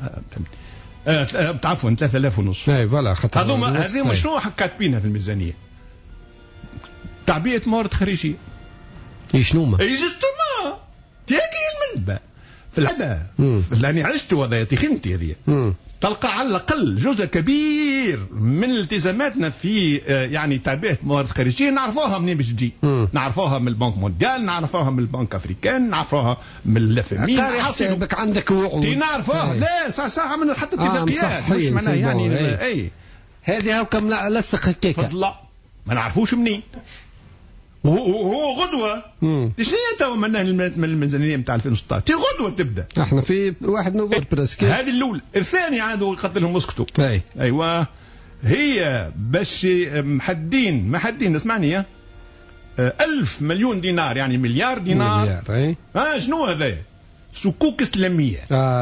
عفوا 3000 ونص. هذوما شنو كاتبينها في الميزانيه؟ تعبئه موارد خارجيه. شنو ما؟ جوستومون تيكي المنبع في العاده يعني عشت وضعيتي خنتي هذه تلقى على الاقل جزء كبير من التزاماتنا في يعني تعبئه موارد خارجيه نعرفوها منين باش تجي. نعرفوها من البنك مونديال نعرفوها من البنك افريكان نعرفوها من الافمي حسابك عندك وعود نعرفوها. لا ساعه من حتى اتفاقيات مش معناها يعني هذه هاكم لصق هكاك لا ما نعرفوش منين وهو غدوه ليش هي تو من الميزانيه نتاع 2016 تي غدوه تبدا. احنا في 1 نوفمبر برسكي. هذه الاولى. الثانيه عادوا يقتل لهم اسكتوا. ايوه هي باش محدين اسمعني 1000 مليون دينار يعني مليار دينار. شنو هذا؟ صكوك اسلاميه.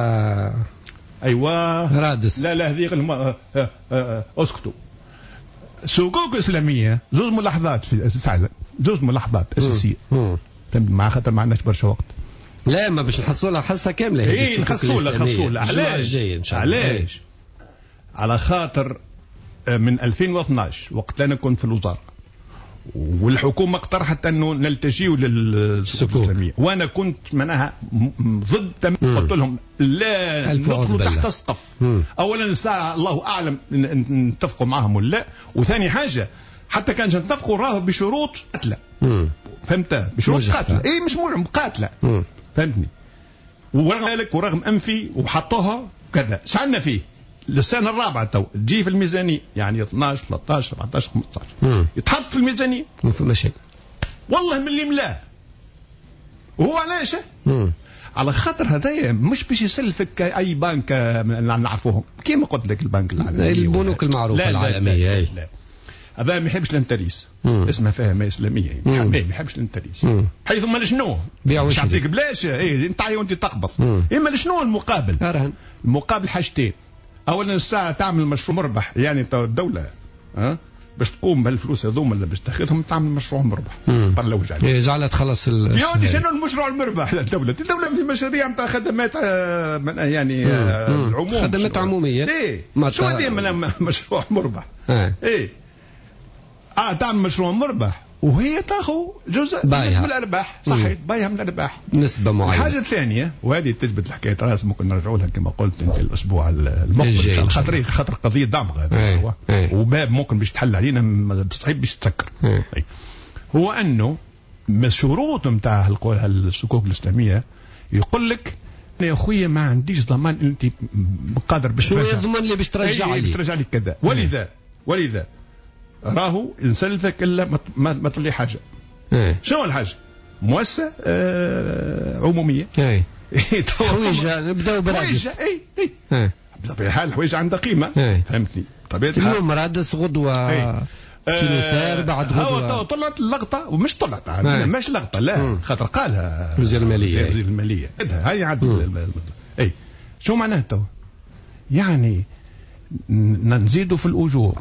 ايوه رادس. لا هذه اسكتوا. صكوك اسلاميه زوج ملاحظات فعلا زوج ملاحظات اساسيه. مع خاطر ما عندناش برشا وقت. لا ما باش نحصلوا حصه كامله. اي نحصلوا علاش؟ على خاطر من 2012 وقت انا كنت في الوزاره والحكومه اقترحت انه نلتجيوا للصكوك الاسلاميه وانا كنت معناها ضد. قلت لهم لا ندخلوا تحت السقف. اولا الساعه الله اعلم نتفقوا معهم ولا لا، وثاني حاجه حتى كان نتفقوا راهو بشروط قاتله. فهمت؟ بشروط قاتله. اي مش قاتله. فهمتني؟ ورغم ذلك ورغم انفي وحطوها كذا شعلنا فيه للسنه الرابعه تو تجي في الميزانيه يعني 12 13 14 15 يتحط في الميزانيه ما فما شيء والله من اللي ملاه. وهو علاش؟ على خاطر هذايا مش باش يسلفك اي بنك نعرفوهم كيما قلت لك البنك العالمي البنوك المعروفه العالميه. لا هذا ما يحبش الانتريس. اسمها فهمه اسلاميه ما يحبش الانتريس. حيث ما شنو مش يعطيك بلاش انت وانت تقبض. اما شنو المقابل؟ المقابل حاجتين. اولا الساعه تعمل مشروع مربح يعني الدوله باش تقوم بهالفلوس هذوما اللي باش تاخذهم تعمل مشروع مربح. طلع وجه عليك. جعلها تخلص يا شنو المشروع المربح للدوله؟ الدوله في مشاريع نتاع خدمات يعني العموم خدمات عموميه. شو هذه مشروع مربح؟ تعمل مشروع مربح وهي تاخذ جزء من الارباح. صحيح بايها من الارباح نسبه معينه. الحاجه الثانيه وهذه تثبت الحكايه راس ممكن نرجعوا لها كما قلت انت الاسبوع المقبل خاطر قضيه دامغه وباب ممكن باش تحل علينا صعيب باش تسكر. هو انه من الشروط نتاع الصكوك الاسلاميه يقول لك يا خويا ما عنديش ضمان انت قادر باش شو يضمن لي باش ترجع لي ترجع لي كذا. ولذا راهو نسلفك الا ما تولي حاجه. شنو الحاجه؟ مؤسسه عموميه. حويجه نبداو برادس. بطبيعه الحال الحويجه عندها قيمه. فهمتني؟ بطبيعه الحال اليوم رادس غدوه كيلوسار بعد غدوه. طلعت اللقطه ومش طلعت مش لقطه لا خاطر قالها وزير الماليه. وزير الماليه هاي عدل. شو معناه تو؟ يعني نزيدوا في الاجور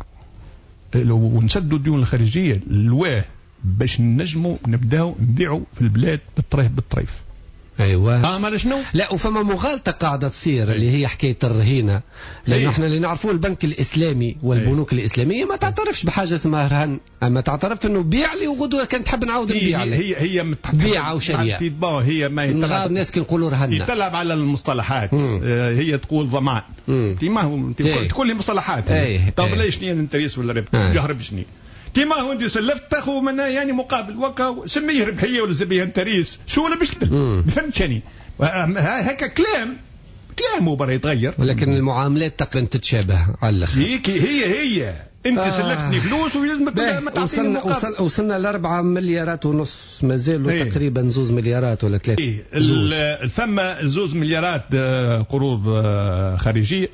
ونسدوا الديون الخارجيه لواه باش نجموا نبداو نبيعوا في البلاد بالطريف. ايوه ما شنو؟ لا وفما مغالطه قاعده تصير اللي هي حكايه الرهينه. لانه احنا اللي نعرفوه البنك الاسلامي والبنوك الاسلاميه ما تعترفش بحاجه اسمها رهن. اما تعترف انه بيع لي وغدوه كانت تحب نعاود نبيع لك. هي بيع وشريه. هي ما يتلعب الناس كنقولوا رهن تلعب على المصطلحات. هي تقول ضمان. ما هو تقول لي مصطلحات. طب ليش ني انتريس ولا ربح؟ جهرب شني كيما هو انت سلفت تاخذ منها يعني مقابل وكا سميه ربحيه ولا سميه انتريس شو ولا بشكل فهمتني؟ هكا كلام برا يتغير ولكن المعاملات تقريبا تتشابه على الاخر. هي انت سلفتني فلوس ويلزمك ما تعطيني مقابل. وصلنا ل 4 مليارات ونص مازالوا تقريبا 2 مليارات ولا 3. فما 2 مليارات قروض خارجيه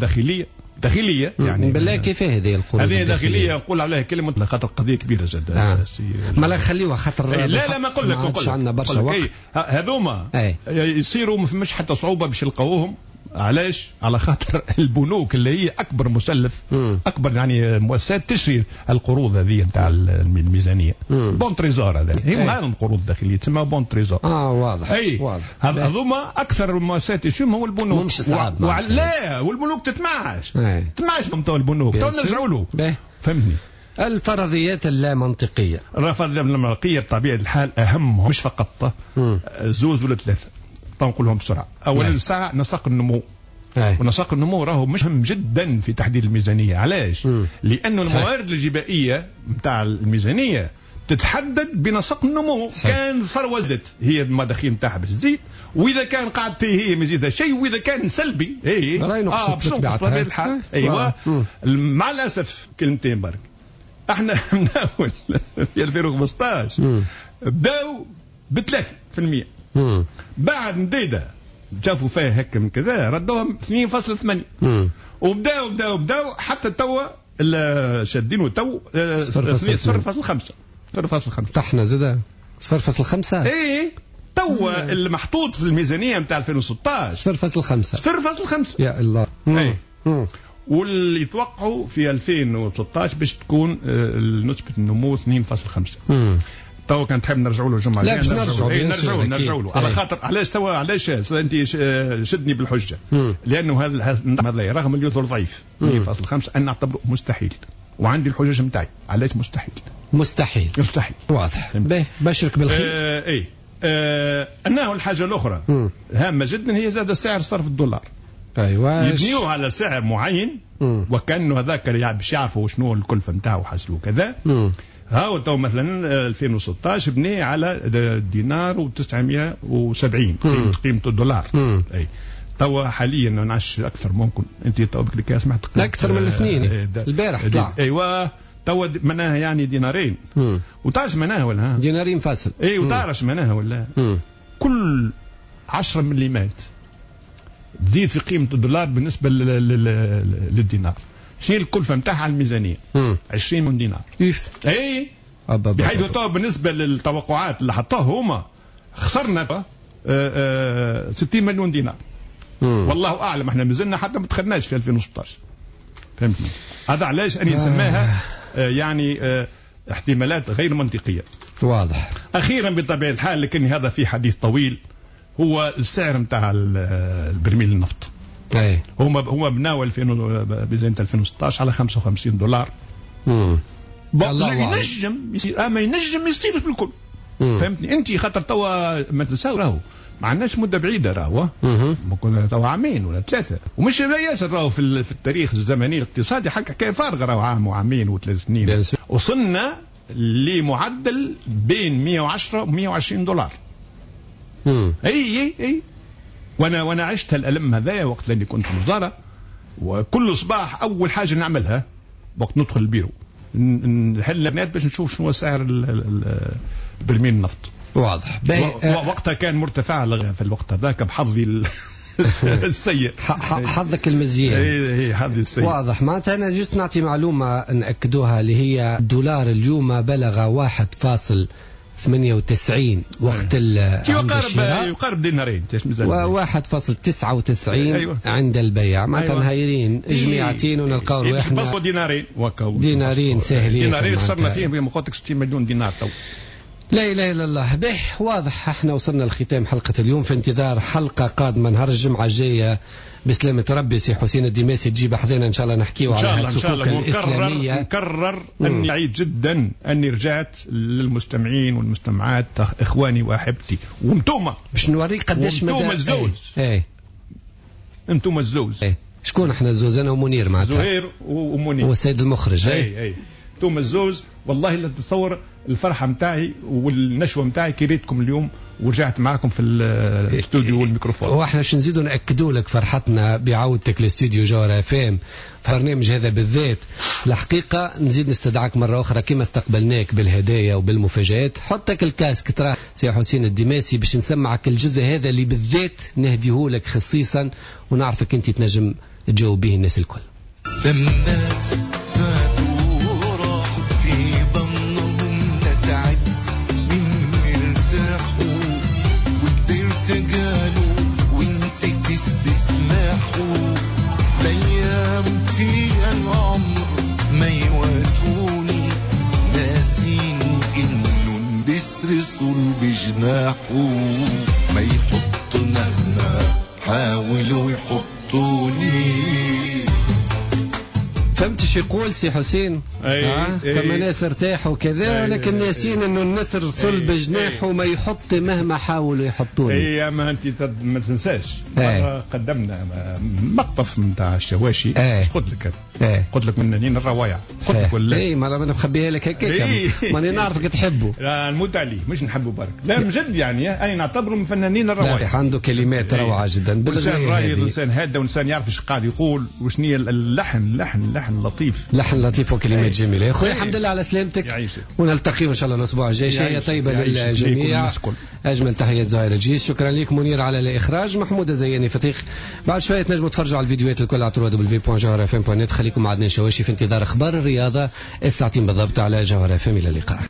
داخليه يعني بالله كيف هذه القروض هذه داخليه نقول عليها كلمه خاطر قضيه كبيره جدا. ما لا نخليوها خاطر لا ما نقول لك عندنا برشا وقت. هذوما يصيروا ما فماش حتى صعوبه باش يلقاوهم. علاش؟ على خاطر البنوك اللي هي اكبر مسلف اكبر يعني مؤسسات تشري القروض هذه نتاع الميزانيه. بون تريزور هذا هذا القروض الداخليه تسمى بون تريزور. واضح. هذوما اكثر المؤسسات يشم هو البنوك. مش صعب لا والبنوك تتمعش من البنوك تو نرجعوا له. فهمتني؟ الفرضيات اللامنطقيه. الفرضيات اللامنطقيه بطبيعه الحال اهم مش فقط 2 ولا 3 نقولهم بسرعه. اولا الساعه نسق النمو. ونسق النمو راهو مهم جدا في تحديد الميزانيه. علاش؟ لانه الموارد الجبائيه نتاع الميزانيه تتحدد بنسق النمو. كان الثروه زادت هي المداخيل نتاعها باش تزيد واذا كان قاعد هي ما يزيدها شيء واذا كان سلبي راهي نقص بطبيعه الحال. ايوه مع الاسف كلمتين برك احنا مناول في 2015 بداوا ب 3%. بعد مديدة شافوا فيها هكا من كذا ردوهم 2.8. وبداوا حتى توا شادين تو 0.5. طحنا زاد 0.5. ايه توا المحطوط في الميزانيه نتاع 2016 0.5. يا الله. ايه. واللي يتوقعوا في 2013 باش تكون نسبه النمو 2.5. توا كان تحب نرجعوا له الجمعه لا باش نرجعوا له على خاطر علاش توا علاش انت شدني بالحجه لانه هذا رغم اللي يظهر ضعيف 2.5 انا اعتبره مستحيل وعندي الحجج نتاعي علاش مستحيل واضح. بشرك بالخير. انه الحاجه الاخرى هامه جدا هي زاد سعر صرف الدولار. ايوه يبنيوه على سعر معين وكانه هذاك باش يعرفوا شنو الكلفه نتاعو حسبوا كذا. هاو تو مثلا 2016 بني على دينار و970 قيمة الدولار. اي تو حاليا نعش اكثر ممكن انت تو بك سمعت اكثر من الاثنين البارح طلع. ايوه تو معناها يعني دينارين وتعرف معناها ولا دينارين فاصل. اي وتعرف معناها ولا كل 10 مليمات تزيد في قيمة الدولار بالنسبة للدينار. شنو الكلفه نتاعها على الميزانيه؟ 20 مليون دينار. اي بحيث تو بالنسبه للتوقعات اللي حطوها هما خسرنا 60 مليون دينار. والله اعلم احنا مازلنا حتى ما دخلناش في 2016. فهمتني؟ هذا علاش اني نسميها يعني احتمالات غير منطقيه. واضح. اخيرا بطبيعه الحال لكن هذا في حديث طويل هو السعر نتاع البرميل النفط. اي هو بناول بزينة 2016 على $55. ينجم يصير ما ينجم يصير في الكل. فهمتني انت خاطر توا ما تنساو راهو ما عندناش مده بعيده راهو ممكن توا عامين ولا 3 ومش ياسر راهو في التاريخ الزمني الاقتصادي حكايه فارغه راهو عام وعامين و3 سنين وصلنا لمعدل بين 110 و$120. اي وانا عشت الالم هذايا وقت اللي كنت في الوزاره وكل صباح اول حاجه نعملها وقت ندخل البيرو نحل البنات باش نشوف شنو سعر برميل النفط. واضح. وقتها كان مرتفع في الوقت هذاك بحظي السيء. حظك المزيان. اي حظي السيء. واضح. معناتها انا جست نعطي معلومه ناكدوها اللي هي الدولار اليوم بلغ 1.98 وقت يقارب دينارين 1.99 عند البيع. معناتها نهايرين جميعتين ونلقاو احنا بس دينارين ساهلين. دينارين صرنا فيهم بما قلت 60 مليون دينار تو. لا اله الا الله. به واضح. احنا وصلنا لختام حلقه اليوم في انتظار حلقه قادمه نهار الجمعه الجايه بسلامة ربي. سي حسين الدماسي تجيب حذنا ان شاء الله نحكيو على السقوق الاسلاميه. نكرر اني سعيد جدا اني رجعت للمستمعين والمستمعات اخواني واحبتي وانتم باش نوريك قداش مدى انتم الزوز. انتم الزوز. شكون احنا الزوز؟ انا ومنير معناتها زهير ومنير والسيد المخرج. اي انتم الزوز. والله لا تتصور الفرحه نتاعي والنشوه نتاعي كي ريتكم اليوم ورجعت معكم في الاستوديو والميكروفون. واحنا باش نزيدوا ناكدوا لك فرحتنا بعودتك لاستوديو جوهر FM البرنامج هذا بالذات. الحقيقه نزيد نستدعاك مره اخرى كما استقبلناك بالهدايا وبالمفاجات. حطك الكاسك ترى سي حسين الدماسي باش نسمعك الجزء هذا اللي بالذات نهديه لك خصيصا ونعرفك انت تنجم تجاوب به الناس الكل. رسول بجناحه ما يحط مهما حاولوا يحطوني. فهمت شو يقول سي حسين؟ كما ناس ارتاحوا وكذا ولكن ناسين انه النسر صلب جناحه وما يحط مهما حاولوا يحطوني. اي ما انت ما تنساش مرة قدمنا مقطف نتاع الشواشي. قلت لك قلت لك منانين الروايع. قلت لك ولا اي ما انا مخبيها لك هكاك ماني نعرفك تحبه. لا نموت عليه مش نحبه برك. لا من جد يعني انا نعتبره من فنانين الروايع. عنده كلمات روعه جدا. انسان راهي انسان هادئ وانسان يعرف ايش قاعد يقول وشنو اللحن لطيف. لحن لطيف وكلمات جميل يا اخوي. الحمد لله على سلامتك، ونلتقي ان شاء الله الاسبوع الجاي. شهيه طيبه للجميع. اجمل تحيات زهير الجيش. شكرا لك منير على الاخراج. محمود زياني فتيخ. بعد شويه تنجموا تفرجوا على الفيديوهات الكل على www.jawharfm.net. خليكم معنا شواشي في انتظار اخبار الرياضه الساعتين بالضبط على جوهر FM. الى اللقاء.